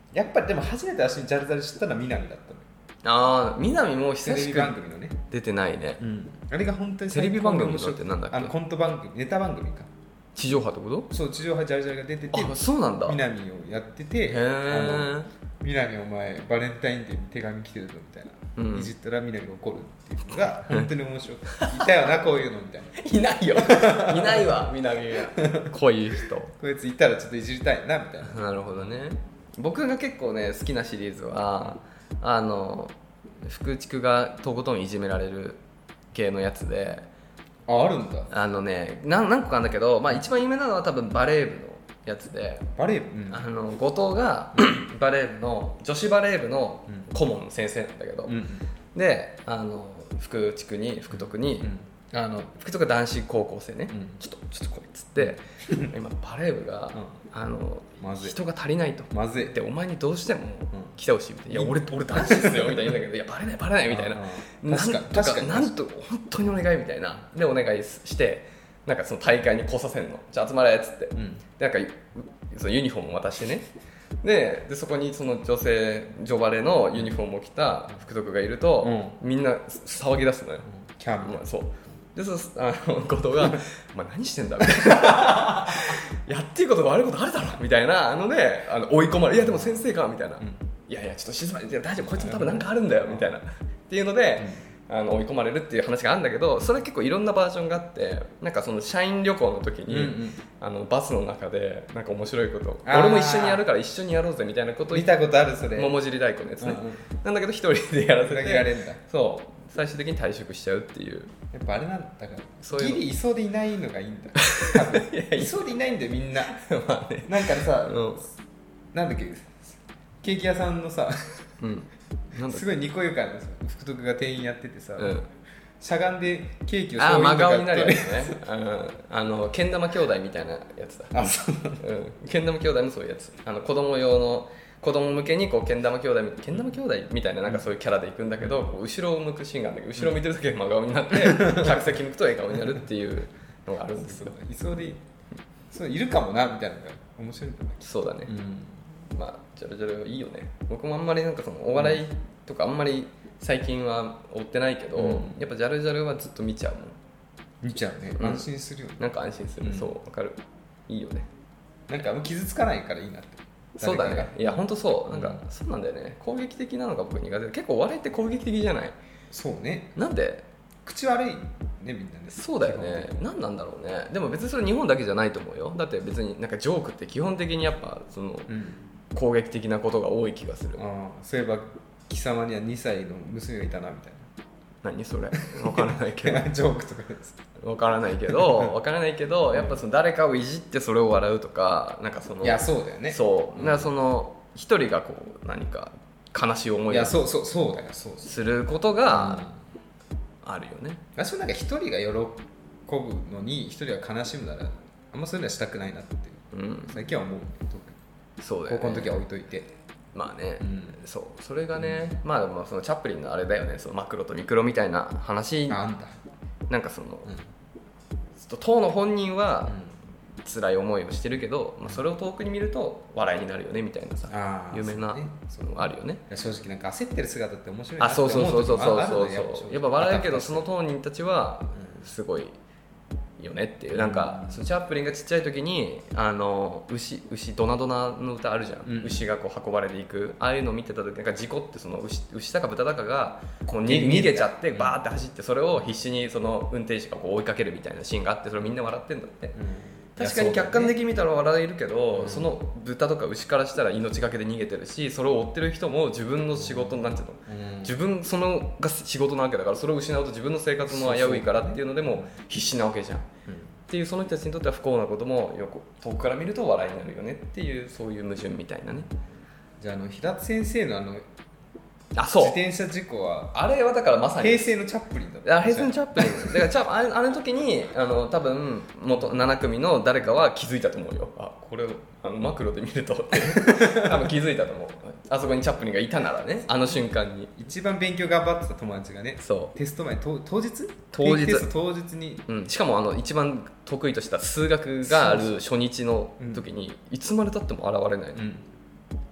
やっぱりでも初めて私にジャルジャル知ったのは南だったの。 ああ南も久しくテレビ番組のね出てないね、 うん、あれが本当にテレビ番組のってなんだっけ、 あのコント番組ネタ番組か地上波ってこと？ そう地上波ジャルジャルが出てて、 あそうなんだ、 南をやってて、 へー、 南お前バレンタインデーに手紙来てるぞみたいな、うん、いじったら南が怒るっていうのが本当に面白かったいたよなこういうのみたいないないよいないわ南がこういう人こいついたらちょっといじりたいなみたいな。 なるほどね。僕が結構ね好きなシリーズはあの福畜がとことんいじめられる系のやつで、 ああるんだ。 あのね何何個かあるんだけど、まあ、一番有名なのは多分バレー部のやつで、 バレー部、うん、 あの後藤がバレー部の女子バレー部の顧問の先生なんだけど、うん、であの福畜に福徳に、うん、あの福徳が男子高校生ね、うん、ちょっとちょっと来いっつって今バレー部が、うん、あの人が足りないと、 まずいでお前にどうしても来てほしいみたいな、いや俺俺男子ですよみたいな言うんだけどいやバレないバレないみたいな、 確かに確かになんと本当にお願いみたいなでお願いしてなんかその大会に来させるの、じゃあ集まれっつって、うん、でなんかそのユニフォームを渡してね、で, でそこにその女性女バレのユニフォームを着た福徳がいると、うん、みんな騒ぎ出すのよ、うん、 キャンプ、 まあ、そうでそうあの後藤が「お前何してんだ」みたいなやっていいことが悪いことあるだろみたいなあのねあの追い込まれ「いやでも先生か」みたいな「うん、いやいやちょっと静まり大丈夫こいつも多分なんかあるんだよ」みたいなっていうので、うん、あの追い込まれるっていう話があるんだけど、それは結構いろんなバージョンがあって、なんかその社員旅行の時に、うんうん、あのバスの中でなんか面白いこと俺も一緒にやるから一緒にやろうぜみたいなことを見たことある、それ桃尻太鼓のやつね、うんうん、なんだけど一人でやらせてやれんだ、 そう最終的に退職しちゃうっていう。 やっぱあれなんだからそういうギリいそうでいないのがいいんだ多分いそうでいないんだよみんなまあ、ね、なんかさ、うん、なんだっけケーキ屋さんのさ、うん、なんすごいにこゆかの福徳が店員やっててさ、うん、しゃがんでケーキをあ真顔になるやつねうん、あのけん玉兄弟みたいなやつだ。 あそう、 うん、けん玉兄弟もそういうやつ、あの子供用の子供向けにこうけん玉兄弟けん玉兄弟みたいななんかそういうキャラで行くんだけど、こう後ろを向くシーンがあるんだけど、後ろを見てる時は真顔になって客席向くと笑顔になるっていうのがあるんですけどいそうでそういるかもなみたいなのが面白いんだね。 そうだね、うん、まあジャルジャルいいよね。僕もあんまりなんかそのお笑いとかあんまり最近は追ってないけど、うん、やっぱジャルジャルはずっと見ちゃうもん。 見ちゃうね、うん、安心するよね。 なんか安心する、うん、そうわかる、いいよね。 なんか傷つかないからいいなって。 そうだね、いや本当そうなんか、うん、そうなんだよね。攻撃的なのが僕苦手で、結構お笑いって攻撃的じゃない？ そうね。 なんで口悪いねみんなね。 そうだよね。何なんだろうね。でも別にそれ日本だけじゃないと思うよ。だって別になんかジョークって基本的にやっぱその、うん、攻撃的なことが多い気がする。 あそういえば貴様にはにさいの娘がいたなみたいな。 何それ分からないけどジョークとかです分からないけど分からないけどやっぱその誰かをいじってそれを笑うとか、なんかそのいやそうだよね。 そう、うん、だからその一人がこう何か悲しい思いをそうそうそうだよそうすることがあるよね。 私はなんか一人が喜ぶのに一人が悲しむならあんまそういうのはしたくないなって、うん、最近は思う。 そうだよね。 高校の時は置いといて。 まあね、うん、そうそれがね、うん、まあまあそのチャップリンのあれだよね、そのマクロとミクロみたいな話なんだ。 なんかその、うん、当の本人は辛い思いをしてるけど、まあ、それを遠くに見ると笑いになるよねみたいなさ、有名なのがあるよね。 正直なんか焦ってる姿って面白いなって思う時もある。あそうそうそうそうそうそうやっぱ笑うけどその当人たちはすごいよねっていう。なんかそのチャップリンがちっちゃい時にあの 牛, 牛ドナドナの歌あるじゃん、うん、牛がこう運ばれていくああいうのを見てた時なんか事故ってその 牛, 牛だか豚だかがこうに逃げちゃってバーって走ってそれを必死にその運転手がこう追いかけるみたいなシーンがあって、それをみんな笑ってんだって、うん確かに客観的に見たら笑えるけど、そ,、ね、その豚とか牛からしたら命がけで逃げてるし、それを追ってる人も自分の仕事なんていうの、うん、自分そのが仕事なわけだから、それを失うと自分の生活も危ういからっていうのでも必死なわけじゃん、うん、っていうその人たちにとっては不幸なこともよく遠くから見ると笑いになるよねっていう、そういう矛盾みたいなね。 じゃあ、あの平田先生のあのあそう自転車事故はあれはだからまさに平成のチャップリンだった。 あ平成のチャップリンだからチャあれあの時にあの多分元なな組の誰かは気づいたと思うよ。あこれあのマクロで見ると多分気づいたと思う。あそこにチャップリンがいたならね、あの瞬間に一番勉強頑張ってた友達がね、 そうテスト前当当日当日テスト当日に、 うん、しかもあの一番得意とした数学がある初日の時にいつまでたっても現れないの、うん、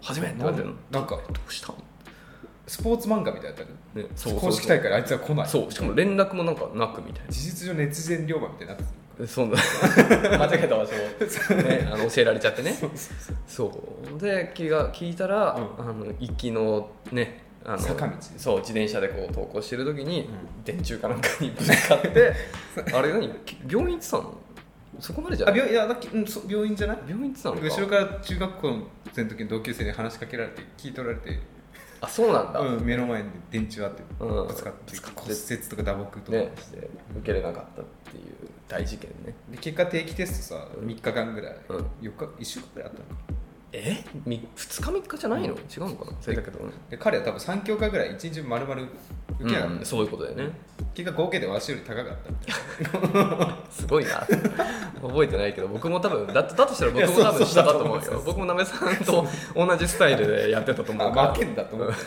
初めって言われてるの。 なんかどうしたの。 スポーツ漫画みたいだったね。 ね、そうそうそう公式大会であいつは来ない。 そう、しかも連絡もなんかなくみたいな。 事実上熱伝龍馬みたいになってた。 そうだ間違えた場所を、ね、あの教えられちゃってね。そうそうそうで気が聞いたら、うん、あの行きのねあの坂道、 そう自転車でこう登校してる時に、うん、電柱かなんかにぶつかってあれ何病院行ってたの。そこまでじゃない。 あ病いやだっけ、うん、そ病院じゃない。 病院行ってたのか。 後ろから中学校の時の同級生に話しかけられて聞い取られて。 あ、そうなんだ、 うん、目の前に電柱あってぶつかって、うん、骨折とか打撲とか、 ね、して受けれなかったっていう大事件ね。 で結果定期テストさ、うん、みっかかんぐらい、うん、よっかいっしゅうかんぐらいあったのか。 えふつかみっかじゃないの、うん、違うのかな。それだけど、ね、 で彼は多分さん教科ぐらいいちにち丸々受けなかった、 うん、そういうことだよね。 結果合計でわしより高かったみたいなすごいな覚えてないけど僕も多分だ, だとしたら僕も多分下だと思うよ。僕もなべさんと同じスタイルでやってたと思うから。 負けんだと思う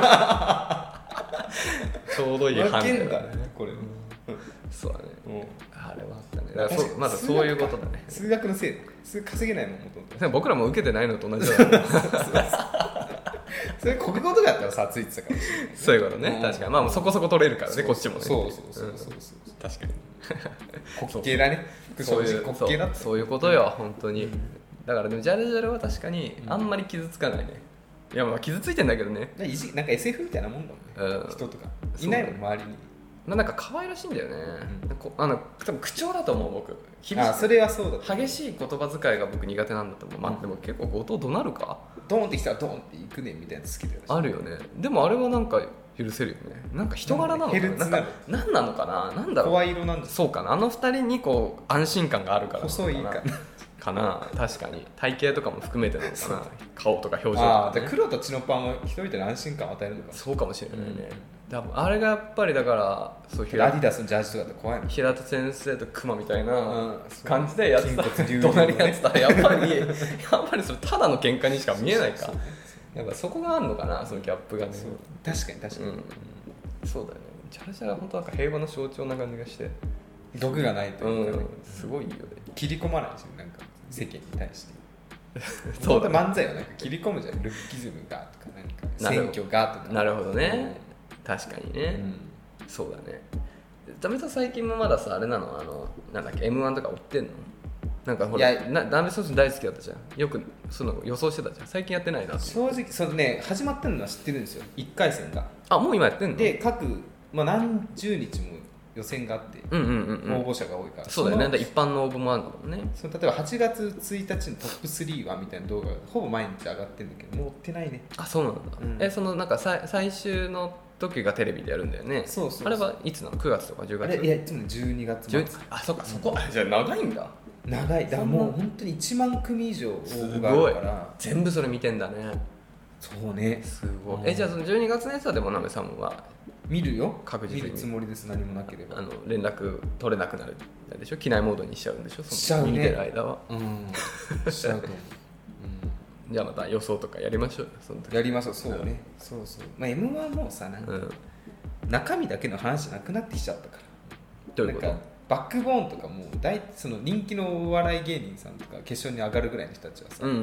ちょうどいい判断だねこれ、うん、 そうだね、うん、あれはあったね。だからそまだそういうことだね。 数学のせい数稼げないもんもともと。 僕らも受けてないのと同じだよそれ国語とかだったらさついてたかもしれない、ね、 そういうことね。確かにまあそこそこ取れるからね、こっちもね。 そうそうそうそうそう、うん、 確かに国系だね。 そういう国系だった。そういうことよ本当に、うん、だからでもジャルジャルは確かにあんまり傷つかないね。いやまあ傷ついてんだけどね。 なんか エスエフ みたいなもんだもんね、うん、人とかいないもん周りに。 なんか可愛らしいんだよね、うん、あの多分口調だと思う僕。 あそれはそうだ。 激しい言葉遣いが僕苦手なんだと思う、うん、まあでも結構後藤怒鳴るかドーンってきたらドーンっていくねみたいなの好きだよね。 あるよね。でもあれはなんか許せるよね。なんか人柄なのかな。なんか何なのかな。なんだろう。 声色なんだ。 そうかな。あの二人にこう安心感があるから細いかなかな。確かに体型とかも含めてなのかな。顔とか表情とか、ね、 ああ黒と血のパンは人々に安心感を与えるのか。 そうかもしれないね、うん、多分あれがやっぱりだからそういうアディダスのジャージとかって怖いの。 平田先生とクマみたいな感じでやってた、隣やってたらやっぱりやっぱりそれただの喧嘩にしか見えないか。やっぱそこがあるのかな、そのギャップがね。 確かに確かに、うん、 そうだよね。ジャルジャルは本当なんか平和の象徴な感じがして毒がないというか、ね、 うん、すごいよね。 切り込まないしなんか世間に対してそうだ、ね、 漫才はなんか切り込むじゃん。ルッキズムがとかなんか選挙がとか。 なるほどね、うん、確かにね、うん、そうだね。ダメさん最近もまださあれなの、あのなんだっけ エムワン とか追ってんの。なんかほらダメソース大好きだったじゃん。よくその予想してたじゃん。最近やってないな。 正直そのね始まったのは知ってるんですよ。いっかい戦が。 あもう今やってんの。 で各、まあ、何十日も予選があって、 うんうんうんうん、 応募者が多いから。 そうだよね。一般の応募もあるんだもんね。 その例えばはちがつついたちのトップスリーはみたいな動画がほぼ毎日上がってるんだけどもう追ってないね。 あそうなんだ、うん、えそのなんかさ最終の時がテレビでやるんだよね。 そうそうそう。 あれはいつなの。くがつとかじゅうがつ。 あれいやいつもじゅうにがつ末。 あそうかそこ、うん、じゃあ長いんだ。 長い。だからもう本当にいちまんくみ以上応募があるから全部それ見てんだね。 そうねすごい。えじゃあそのじゅうにがつのやつはでもなべさんは見るよ。 確実に見るつもりです。何もなければあの連絡取れなくなるでしょ。機内モードにしちゃうんでしょ。 しちゃうね。 見てる間はうんしちゃうと思う、 うん、じゃあまた予想とかやりましょうよ。その時やりましょう。そうね、うん、そうそう。まあ エムワン もさなんか、うん、中身だけの話じゃなくなってきちゃったから。 どういうこと。 なんかバックボーンとかも大その人気のお笑い芸人さんとか決勝に上がるぐらいの人たちはさ、 うんうんうん、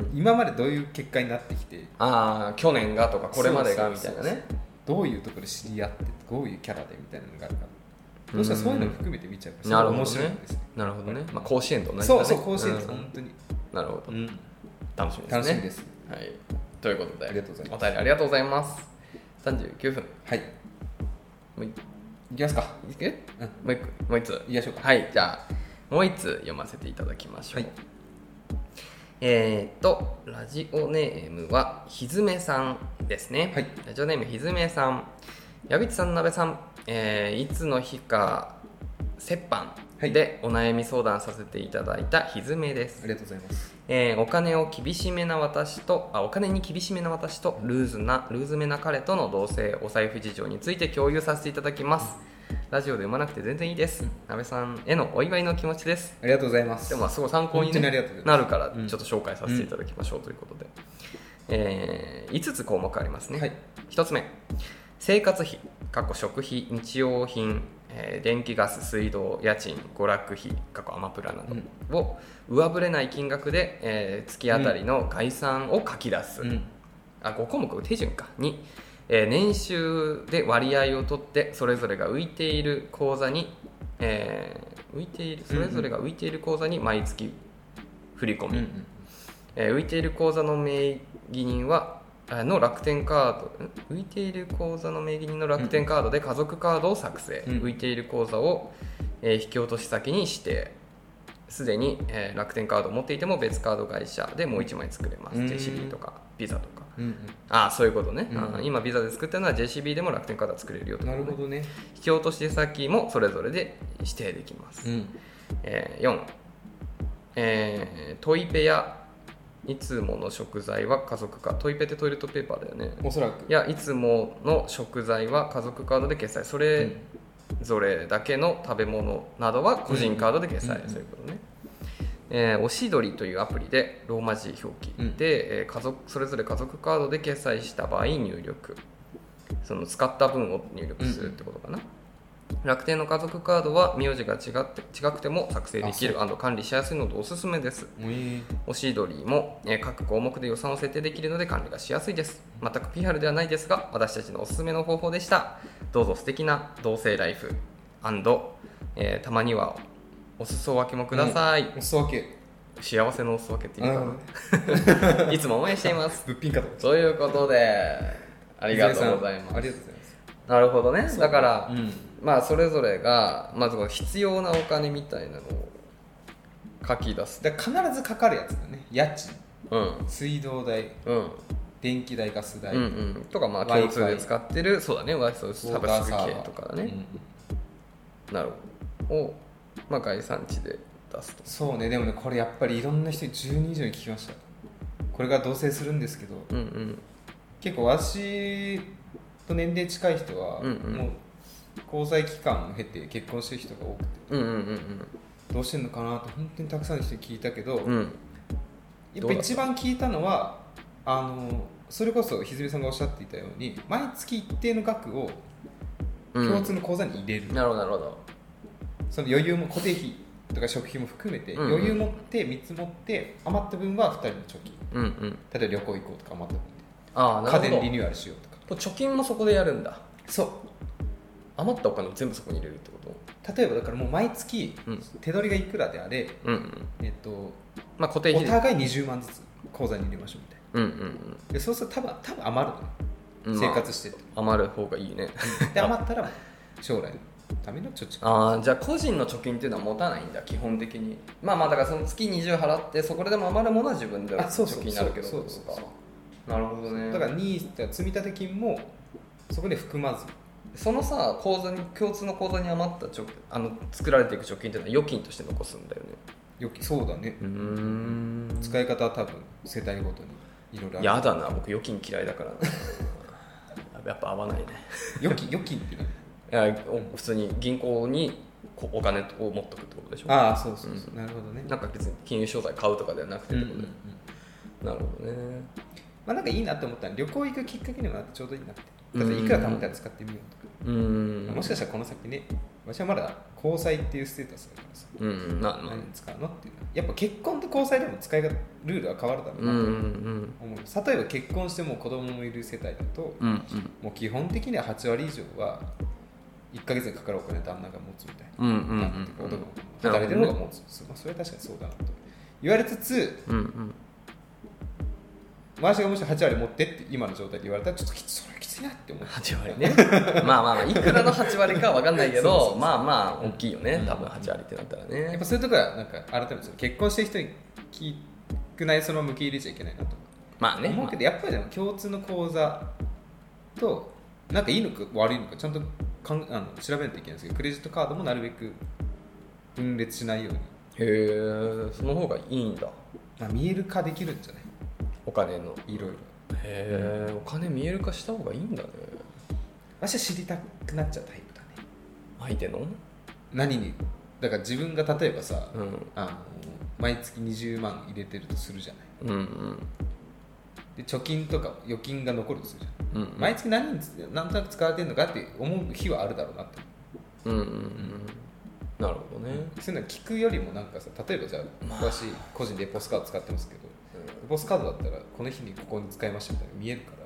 今までどういう結果になってきて、 ああ去年がとかこれまでがみたいなね。そうそうそうそう。どういうところで知り合ってどういうキャラでみたいなのがあるからどうしたらそういうのも含めて見ちゃうから、 なるほどね、 面白いんですね。 なるほどね、まあ、甲子園と同じだね。そうそう甲子園です、うん、本当に。 なるほど、うん、楽しみですね。 楽しみです、 はい、ということでありがとうございます。 お便りありがとうございます。さんじゅうきゅうふん。 はいもういいきますか。 いく、うん、もう一個もう一ついきましょうか。 はいじゃあもう一つ読ませていただきましょう。はい、えー、っとラジオネームはひずめさんですね。 はい、 ラジオネームひずめさん。矢口さん、なべさん、えー、いつの日か折半でお悩み相談させていただいたひずめです。 ありがとうございます。 えー、お金を厳しめな私とあお金に厳しめな私とルーズなルーズめな彼との同棲お財布事情について共有させていただきます。ラジオで読まなくて全然いいです。なべさんへのお祝いの気持ちです。 ありがとうございます。 でもすごい参考に、ね、になるからちょっと紹介させていただきましょうということで、うんえー、いつつ項目ありますね。 はい、 ひとつめ生活費過去食費日用品、えー、電気ガス水道家賃娯楽費過去こアマプラなどを上振れない金額で、えー、月当たりの概算を書き出す、うん、あごこうもく手順かに、えー、年収で割合を取ってそれぞれが浮いている口座に、えー、浮いているそれぞれが浮いている口座に毎月振り込み、うんうんえー、浮いている口座の名義人はの楽天カード浮いている口座の名義人の楽天カードで家族カードを作成、うん、浮いている口座を、えー、引き落とし先に指定すでに、えー、楽天カードを持っていても別カード会社でもういちまい作れます、うん、ジェーシービー とかビザとか、うんうん、ああそういうことね、うん、今ビザで作ったのは ジェーシービー でも楽天カードは作れるよとか、ね、 なるほどね。 引き落とし先もそれぞれで指定できます、うんえー、よん、えー、トイペやいつもの食材は家族カード、トイペってトイレットペーパーだよね、 おそらく。 いやいつもの食材は家族カードで決済、それぞれだけの食べ物などは個人カードで決済、うん、そういうことね、えー、おしどりというアプリでローマ字表記で、うんえー、家族それぞれ家族カードで決済した場合入力、その使った分を入力するってことかな、うん楽天の家族カードは名字が違って違くても作成できる&管理しやすいのでおすすめです。おしどりも、えー、各項目で予算を設定できるので管理がしやすいです。全く ピーアール ではないですが私たちのおすすめの方法でした。どうぞ素敵な同性ライフ&、えー、たまにはお裾分けもください、うん、 お裾分け幸せのお裾分けっていうかないつも応援しています物品かとということでありがとうございます。 ありがとうございます。 なるほどね。だから、うんまあ、それぞれがまず必要なお金みたいなのを書き出す。 だから必ずかかるやつだね。家賃、 うん、 水道代、うん、電気代ガス代、 うんうん、とかまあ共通で使ってるそうだねサブスク系とかだね、うん、なるほどを、まあ、概算値で出すと。 そうね。でもねこれやっぱりいろんな人にじゅうにん以上に聞きました。これが同棲するんですけど、うんうん、結構私と年齢近い人は、うんうん、もう交際期間を経て結婚してる人が多くて、うんうんうんうん、どうしてんのかなと本当にたくさんの人に聞いたけど、うん、やっぱ一番聞いたのはあのそれこそひずみさんがおっしゃっていたように毎月一定の額を共通の口座に入れる、 うん、なるほどなるほど。 その余裕も固定費とか食費も含めて、うんうん、余裕持ってみっつ持って余った分はふたりの貯金、うんうん、例えば旅行行こうとか余った分であ家電リニューアルしようとか貯金もそこでやるんだ。 そう余ったお金を全部そこに入れるってこと。 例えばだからもう毎月手取りがいくらであれ、うんうんえっとまあ、固定費お互いにじゅうまんずつ口座に入れましょうみたいな、うんうんうん、でそうすると多分多分余るのよ、うん、生活してて、 まあ、余る方がいいねで余ったら将来のための貯蓄。 ああじゃあ個人の貯金っていうのは持たないんだ基本的に。まあまあだからその月にじゅう払ってそこでも余るものは自分での貯金になるけどそうそうそうそうなるほどね。 だからニーサ積立金もそこで含まずそのさ口座に共通の口座に余ったちょあの作られていく貯金っていうのは預金として残すんだよね。 預金そうだね。うーん使い方は多分世帯ごとにいろいろある。 やだな僕預金嫌いだからなやっぱ合わないね預金預金って何？いや普通に銀行にお金を持っとくってことでしょ。 ああそうそうそう、うん、なるほどね。 なんか別に金融商材買うとかではなくてってことで、うんうんうん、なるほどね。 まあなんかいいなと思ったら旅行行くきっかけにもなってちょうどいいなって。だっていくら貯めたら使ってみようとか、うん、もしかしたらこの先ね私はまだ交際っていうステータスだからさ、うん、な何に使うのっていうのはやっぱ結婚と交際でも使い方ルールは変わるだろうなと思う、うんうん、例えば結婚しても子供もいる世帯だと、うんうん、もう基本的にははち割以上はいっかげつにかかるお金旦那が持つみたいな、うんうんうん、男が働いてるのが持つ、まあ、それは確かにそうだなと言われつつ、うんうん私がもしはち割持ってって今の状態で言われたらちょっときつそれきついなって思う。 はち割ねまあまあいくらのはち割かは分かんないけどそうそうそうまあまあ大きいよね、うん、多分はち割ってなったらね。 やっぱそういうところはなんか改めて結婚してる人に聞くないそのまま受け入れちゃいけないなとまあね思うけど、やっぱりでも共通の口座となんかいいのか悪いのかちゃんとかんあの調べないといけないんですけどクレジットカードもなるべく分裂しないように。 へえその方がいいんだ。 まあ、見える化できるんじゃないお金のいろいろ。 へえ、うん、お金見える化した方がいいんだね。 私は知りたくなっちゃうタイプだね。 相手の何にだから自分が例えばさ、うん、あの毎月にじゅうまん入れてるとするじゃない、うんうん、で貯金とか預金が残るとするじゃん、うんうん、毎月何に何となく使われてるのかって思う日はあるだろうなって、うんうんうん、 なるほどね、 そういうの聞くよりもなんかさ、例えばじゃあ、まあ、私個人でエポスカード使ってますけど、うん、エポスカードだったらこの日にここに使いましたみたいな見えるから、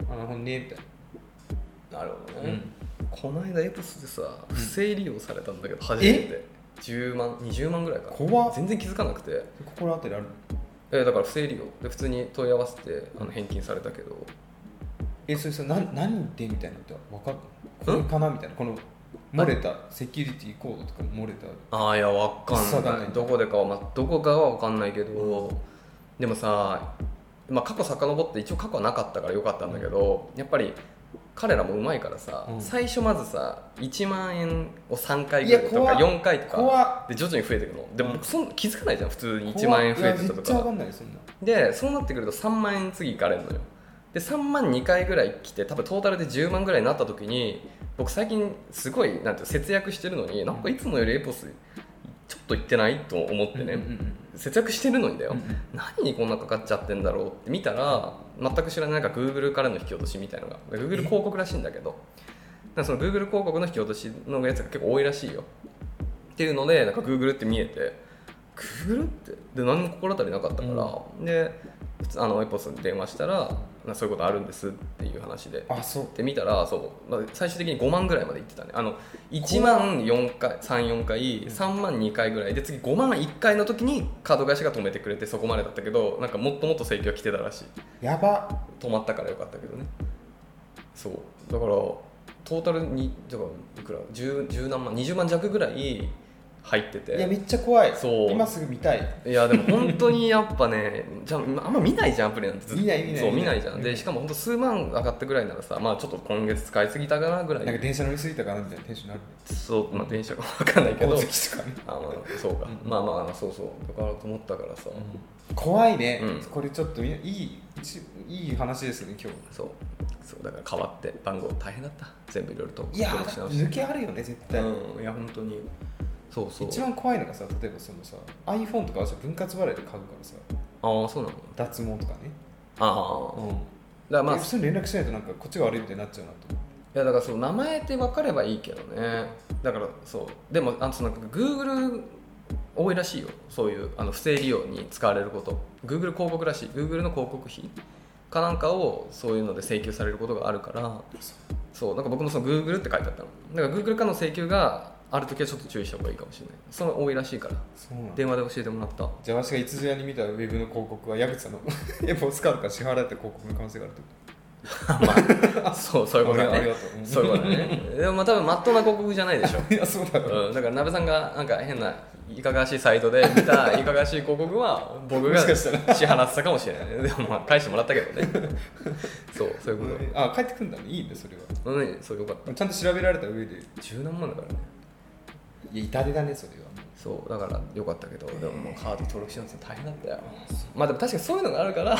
あなるほどねみたいな。なるほどね、うん、この間エポスでさ不正利用されたんだけど、初めてじゅうまんにじゅうまんぐらいかな。 怖っ。 全然気づかなくて。 心当たりある？ えだから不正利用で普通に問い合わせてあの返金されたけど、 えそれさ何何でみたいなのって分かるの？これかなみたいな、この漏れたセキュリティコードとか漏れた。 ああいや分かんない、どこでかは、まあ、どこかは分かんないけど、でもさ、まあ、過去遡って一応過去はなかったからよかったんだけど、やっぱり彼らもうまいからさ、うん、最初まずさいちまんえんをさんかいぐらいとかよんかいとかで徐々に増えていくのでも、うん、そん気づかないじゃん普通にいちまんえん増えてたとか。めっちゃ分かんないそんなでそうなってくるとさんまんえん次いかれるのよ。でさんまんにかいぐらい来て多分トータルでじゅうまんぐらいになった時に、僕最近すごいなんて節約してるのに、なんかいつもよりエポスちょっといってないと思ってね、うんうんうん、節約してるのにだよ、うんうん、何にこんなかかっちゃってんだろうって見たら、全く知らないなんか Google からの引き落としみたいなのが Google 広告らしいんだけど、なんかその Google 広告の引き落としのやつが結構多いらしいよっていうので、なんか Google って見えて Google ってで何も心当たりなかったから、うん、であのエポスに電話したらそういうことあるんですっていう話で、 あそうで見たらそう、まあ、最終的にごまんぐらいまでいってたね。あのいちまんよんかいさん、よんかいさんまんにかいぐらいで、次ごまんいっかいの時にカード会社が止めてくれてそこまでだったけど、なんかもっともっと請求が来てたらしい。 やば。 止まったからよかったけどね。そうだからトータルにだからいくら 10, 10何万にじゅうまん弱ぐらい入ってて、 いやめっちゃ怖い。 そう今すぐ見たい。 いやでも本当にやっぱねじゃああんま見ないじゃんアプリなんて。 見ない見ないそう見ないじゃん。でしかも本当数万上がったぐらいならさ、まあちょっと今月使いすぎたかなぐらい。 なんか電車乗りすぎたかなみたいなテンションになる。 そうまあ電車が分かんないけど。 交通機とかね。 あまあそうか、うん、まあまあそうそうだからと思ったからさ、 うん、怖いね、 うん、 これちょっといいいい話ですね今日。 そうそうだから変わって番号大変だった。全部いろいろといや抜けあるよね絶対。 うんいや本当に。そうそう一番怖いのがさ、例えばそのさ iPhone とかは分割払いで買うからさ、 ああそうなの、 脱毛とかね、 ああ、うん、だからまあ普通に連絡しないとなんかこっちが悪いみたいになっちゃうなと思って。 いやだからそう名前って分かればいいけどね。だからそうでもあのその Google 多いらしいよ、そういうあの不正利用に使われること。 Google 広告らしい。 Google の広告費かなんかをそういうので請求されることがあるから、そうなんか僕もその Google って書いてあったのだから Google からの請求があるときはちょっと注意した方がいいかもしれない。その多いらしいから電話で教えてもらった。 じゃあ私がいつぞやに見たウェブの広告は矢口さんのエポスカードから支払われた広告の可能性があるってことまあそうそういうことだね。そういうことだね。でもまあ多分まっとうな広告じゃないでしょ。 いやそうだろう、 うん、だから鍋さんがなんか変ないかがわしいサイトで見たいかがわしい広告は僕が支払ってたかもしれない。でもまあ返してもらったけどね。そうそういうこと。 あ帰ってくるんだね。いいねそれは。 うん、そうよかった。 ちゃんと調べられた上で十何万だからね。 いや痛手だねそれは。 そうだからよかったけど、でももうカード登録しなくて大変だったよ。まあでも確かにそういうのがあるから、うん、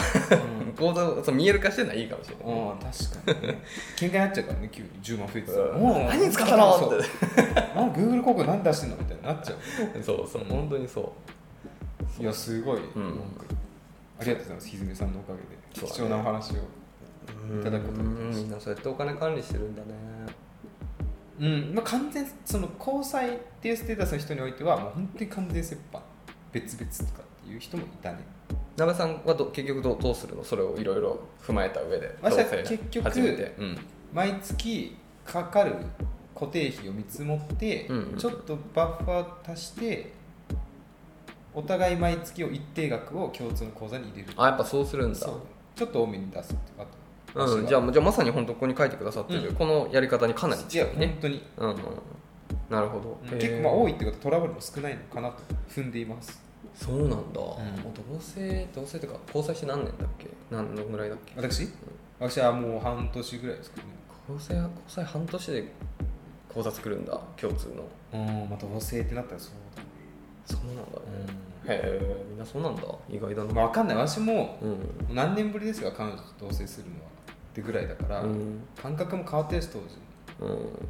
口座そう見える化してるのはいいかもしれない。 あ確かにね。喧嘩になっちゃうからね急にじゅうまん増えてたら、 うん、もう何使ったのって Google 広告何出してんのみたいになっちゃう。 そうそう、うん、本当にそう。 いやすごい、うん、ありがとうございます。ひずめさんのおかげで、ね、貴重なお話をいただくことができました。 みんなそうやってお金管理してるんだね。 うんまあ、完全その交際っていうステータスの人においてはもう本当に完全折半別々とかっていう人もいたね。 鍋さんはど結局どうどうするの？それをいろいろ踏まえた上で私は結局、うん、毎月かかる固定費を見積もって、うんうん、ちょっとバッファー足してお互い毎月を一定額を共通の口座に入れる。 あやっぱそうするんだ。 ちょっと多めに出すとか。 うん、じゃあじゃあまさに本当ここに書いてくださってる、うん、このやり方にかなり近いね。 いや本当に、 うんうん、なるほど。 結構まあ多いってことはトラブルも少ないのかなと踏んでいます。 そうなんだ、うん、同棲同棲とか交際して何年だっけ？何年ぐらいだっけ？ 私、うん、私はもう半年ぐらいですかね。 交際交際半年で口座作るんだ共通の。 うんまあ同棲ってなったらそうだね。 そうなんだね、うん、へえみんなそうなんだ。意外だな、 まあ、分かんない。私も何年ぶりですが彼女と同棲するのはってぐらいだから、うん、感覚も変わってるし当時、うん、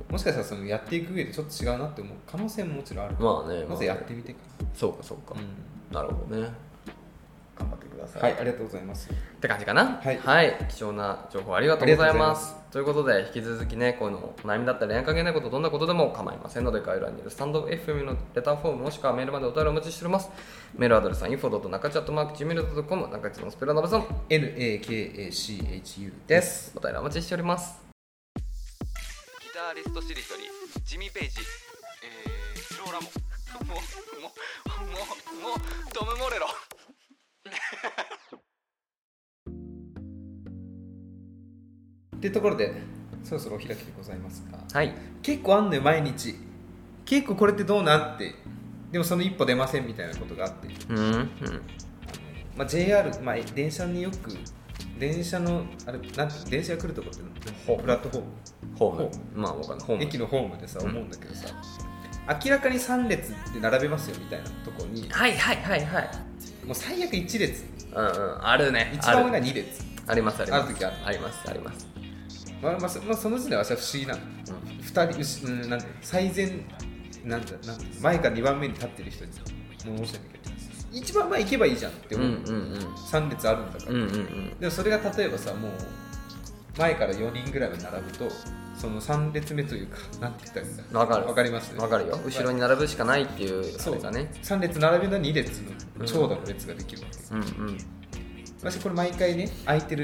もしかしたらそのやっていく上でちょっと違うなって思う可能性ももちろんある。 まあね、 まずやってみてから、 そうかそうか、うん、なるほどね。 頑張ってください。 ください。 はい、ありがとうございますって感じかな。 はい、 はい、貴重な情報ありがとうございます。ということで引き続きね、この悩みだったり恋愛関係ないこと、どんなことでも構いませんので、概要欄にいるスタンド エフエム のレターフォームもしくはメールまでお便りお待ちしております。メールアドレスは インフォ ドットナカチャットマークジーメール ドットコム、中地のスペルナバさんエヌエーケーエーシーエイチユー です。 お便りお待ちしております。ギタリストしりとりジミー・ペイジ、えー、ローラモもうもうもうもうトム・モレロってところでそろそろお開きでございますが、 はい、 結構あんのよ毎日。結構これってどうなって、でもその一歩出ませんみたいなことがあって、 うんうん、あのまあ、ジェイアール、まあ、電車によく電車のあれなんて電車が来るとこってプラットフォームホームまあわかんないホーム駅のホームでさ、うん、思うんだけどさ、明らかにさん列で並べますよみたいなところに、 はいはいはいはい、 もう最悪いち列、 うんうん、あるね、 一番多いのはに列ありますありますある時あるありますあります。 まあまあ、そ, まあ、その時点では私は不思議なの、うん、ふたり、うん、なんて最前なんだなん前からにばんめに立ってる人に申し訳ないけど、一番前行けばいいじゃんって思う、うんうんうん、さん列あるんだから、うんうんうん、でもそれが例えばさ、もう前からよにんぐらいまで並ぶと、そのさん列目というか、なんて言ったらいいんだ、 分かる分かりますね、 分かるよ、後ろに並ぶしかないっていうあれがね、 さん列並べるのにに列の長蛇の列ができるわけ、うんうん、私これ毎回ね、空いてる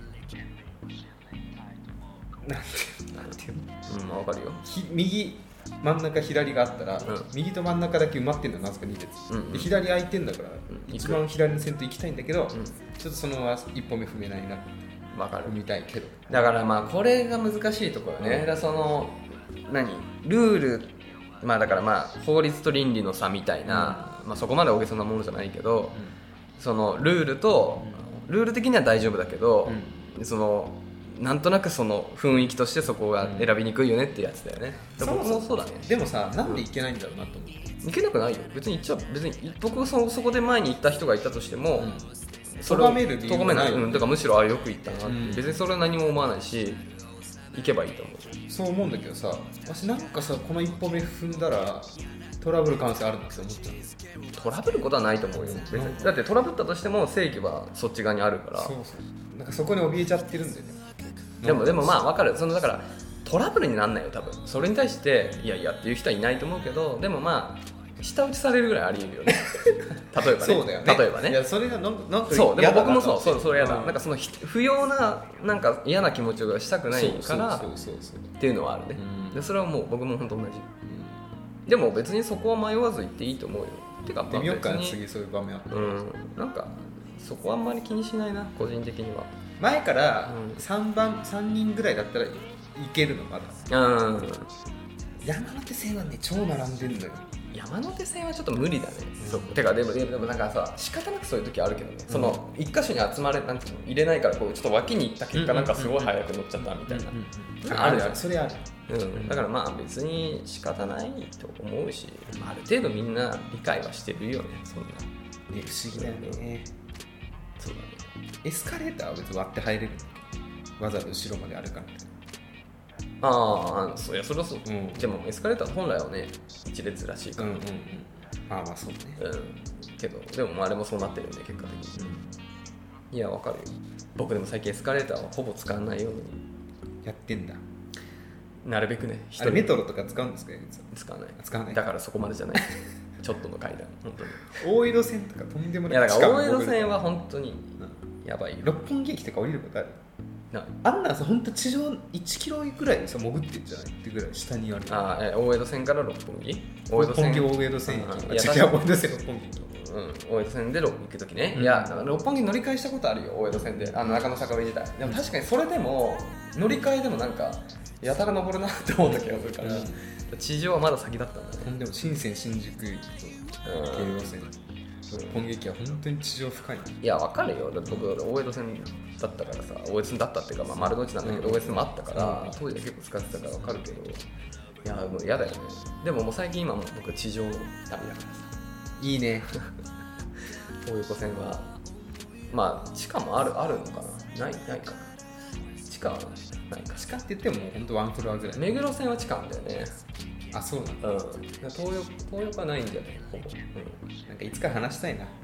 なんてなんていうの、うん、分かるよ、 右真ん中左があったら、うん、右と真ん中だけ埋まってんのなぜかに列、うんうん、で左空いてんだから、うん、一番左の先頭行きたいんだけど、うん、ちょっとそのまま一歩目踏めないな、 分かる、 踏みたいけど、 だからまあこれが難しいところね、うん、だからその何ルール、まあだからまあ法律と倫理の差みたいな、うん、まあそこまで大げさなものじゃないけど、うん、そのルールと、うん、ルール的には大丈夫だけど、うん、そのなんとなくその雰囲気としてそこが選びにくいよねってやつだよね、うん、僕もそうだね。 でもさ、なんでいけないんだろうなと思って、 いけなくないよ別に。一応別に僕が そ, そこで前に行った人がいたとしても、うん、 それを咎める理由はない、 うん、だからむしろあよく行ったなって、うん、別にそれは何も思わないし、行けばいいと思う。 そう思うんだけどさ、私なんかさ、この一歩目踏んだらトラブル可能性あるなって思っちゃうんです。 トラブることはないと思うよ別に。だってトラブったとしても正義はそっち側にあるから。 そうそう、なんかそこに怯えちゃってるんだよね。 でもでもまあ分かる、そのだからトラブルになんないよ多分。それに対していやいやっていう人はいないと思うけど、でもまあ舌打ちされるぐらいあり得るよね例えばね。 そうだよね。 例えばね。 いやそれがなんかなんかそうでも僕もそうそうそれ嫌だ、うん、なんかその不要ななんか嫌な気持ちがしたくないからっていうのはあるね、うん、でそれはもう僕も本当同じ、うん、でも別にそこは迷わず行っていいと思うよ。てかまあ別にか次そういう場面あった、 うん、なんかそこはあんまり気にしないな個人的には。 前からさんばん、さんにんぐらいだったらいけるのまだ、うん、山手線はね超並んでんのよ。 山手線はちょっと無理だね、うん、そうてかでもでもなんかさ仕方なくそういう時あるけどね、うん、その一箇所に集まれなんていうの入れないからこうちょっと脇に行った結果なんかすごい早く乗っちゃったみたいな、 うんうん、あるあるそれある、 うん、だからまあ別に仕方ないと思うし、ある程度みんな理解はしてるよね。そんな、 ね、不思議だよね。 そうだね。 エスカレーターは別に割って入れるんだけど、わざわざ後ろまで歩かなくて。 ああ、そういやそれはそう、うん、でもエスカレーター本来はね一列らしいから、うんうんうん、 まあまあそうね、 うん、けどでもまああれもそうなってるよね結果的に、うん、いやわかるよ。僕でも最近エスカレーターはほぼ使わないようにやってんだ。 なるべくね。 あれメトロとか使うんですか？ 使わない。 使わない。 だからそこまでじゃないちょっとの階段本当に。 大江戸線とかとんでもない。 いやだから大江戸線は本当にやばいよ。 六本木駅とか降りることある？なあんなさ本当地上いちキロぐらいさ潜ってんじゃないってぐらい下にある。 ああ、大江戸線から六本木？ 大江戸線大江戸線駅。いや違う大江戸線六本木。 うん、大江戸線で行くときね、うん、いや六本木乗り換えしたことあるよ大江戸線で、あの中野坂上自体でも確かにそれでも乗り換えでもなんかやたら登るなって思った気がするから、うん、地上はまだ先だったんだね。 でも新線新宿駅と京葉線六本木駅は本当に地上深い、ね、 いや分かるよ。だって僕大江戸線だったからさ、大江戸線だったっていうか、まあ、丸の内なんだけど、うん、大江戸線もあったから、うん、当時は結構使ってたから分かるけど、いやもう嫌だよね。でももう最近今もう僕地上旅だからさいいね大横線はまあ地下もあるあるのかな、ないないかな。地下はないか。 地下って言っても本当ワンフロアぐらい。 目黒線は地下なんだよね。 あ、そうなんだ。 うん。東横東横はないんだよねほぼ、うん、 なんかいつか話したいな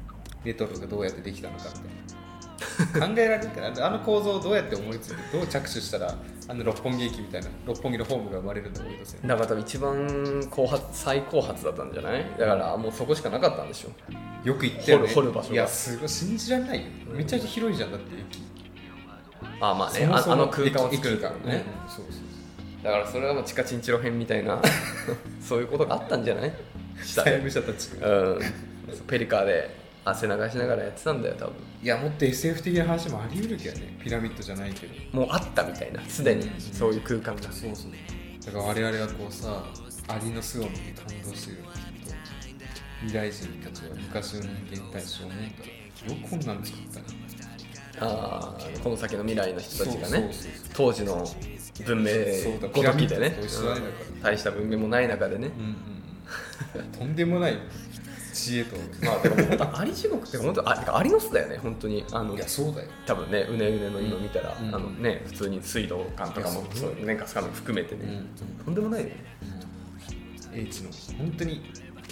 レトロがどうやってできたのかみたいな考えられるからあの構造をどうやって思いついてどう着手したらあの六本木駅みたいな六本木のホームが生まれるんだろうですよね。 だから多分一番後発最高発だったんじゃない？だからもうそこしかなかったんでしょ。 よく行ったよね。 掘る場所が。いやすごい信じられないよ。めちゃくちゃ広いじゃんだって駅。 ああまあね、そもそも あ, あの空間を作るからね、うん、 そうそうだからそれはもう地下チンチロ編みたいなそういうことがあったんじゃない？ 債務者たちが、 うん、ペリカーで汗流しながらやってたんだよ多分。 いやもっと エスエフ 的な話もあり得るけどね。ピラミッドじゃないけどもうあったみたいなすでに、うん、そういう空間が。 そうそうだから我々はこうさアリの巣を見て感動してる未来人たちは昔の人間に対して思うんだろう。よくこんなん作ったね。 あこの先の未来の人たちがね当時の文明ごときでね、うん、大した文明もない中でね、 うんうん、とんでもない知恵とまあでも本当アリ地獄って本当あアリの巣だよね本当に。あのいやそうだよ多分ねうねうねの今見たら、うん、あのね普通に水道管とかもそう年間使うの含めてね、うん、とんでもないよね、 うん、英知の本当に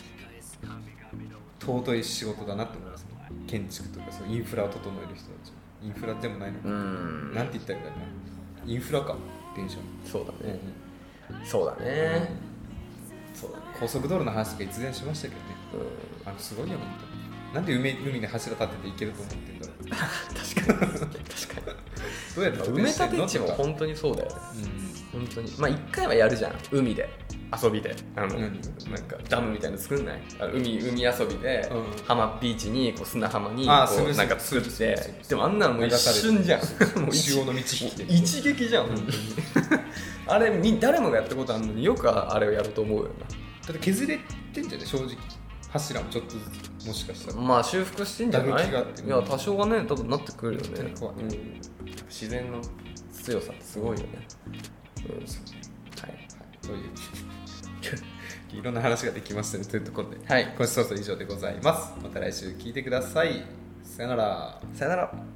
尊い仕事だなって思いますね。建築とかそうインフラを整える人たち。インフラでもないのか、うん、なんて言ったらいいんだろうな。インフラか電車の。 そうだね、うん、そうだね、 うん、そうだね。高速道路の話とかいつでもしましたけどね、うん、あのすごいよ本当に。なんで 海, 海に柱立てて行けると思ってんだろう確かに確かにどうやって埋め立て地も本当にそうだよね、うん、本当にまあ一回はやるじゃん海で遊びであの、うん、なんかダムみたいなの作んない？あの 海, 海遊びで、うん、浜ビーチにこう砂浜にこうなんか作ってでもあんなのもう一瞬じゃんもう潮の満ち引きで一撃じゃん本当にあれみ誰もがやったことあるのによくあれをやると思うよな。 だって削れてんじゃね正直柱もちょっとずつもしかしたらまあ修復してんじゃない？いや多少はね多分なってくるよね、 うん、 自然の強さってすごいよね、うん、はい、はい、 といういろんな話ができましたねというところで、 はい、 今週そろそろ以上でございます。また来週聞いてください。さよなら。 さよなら。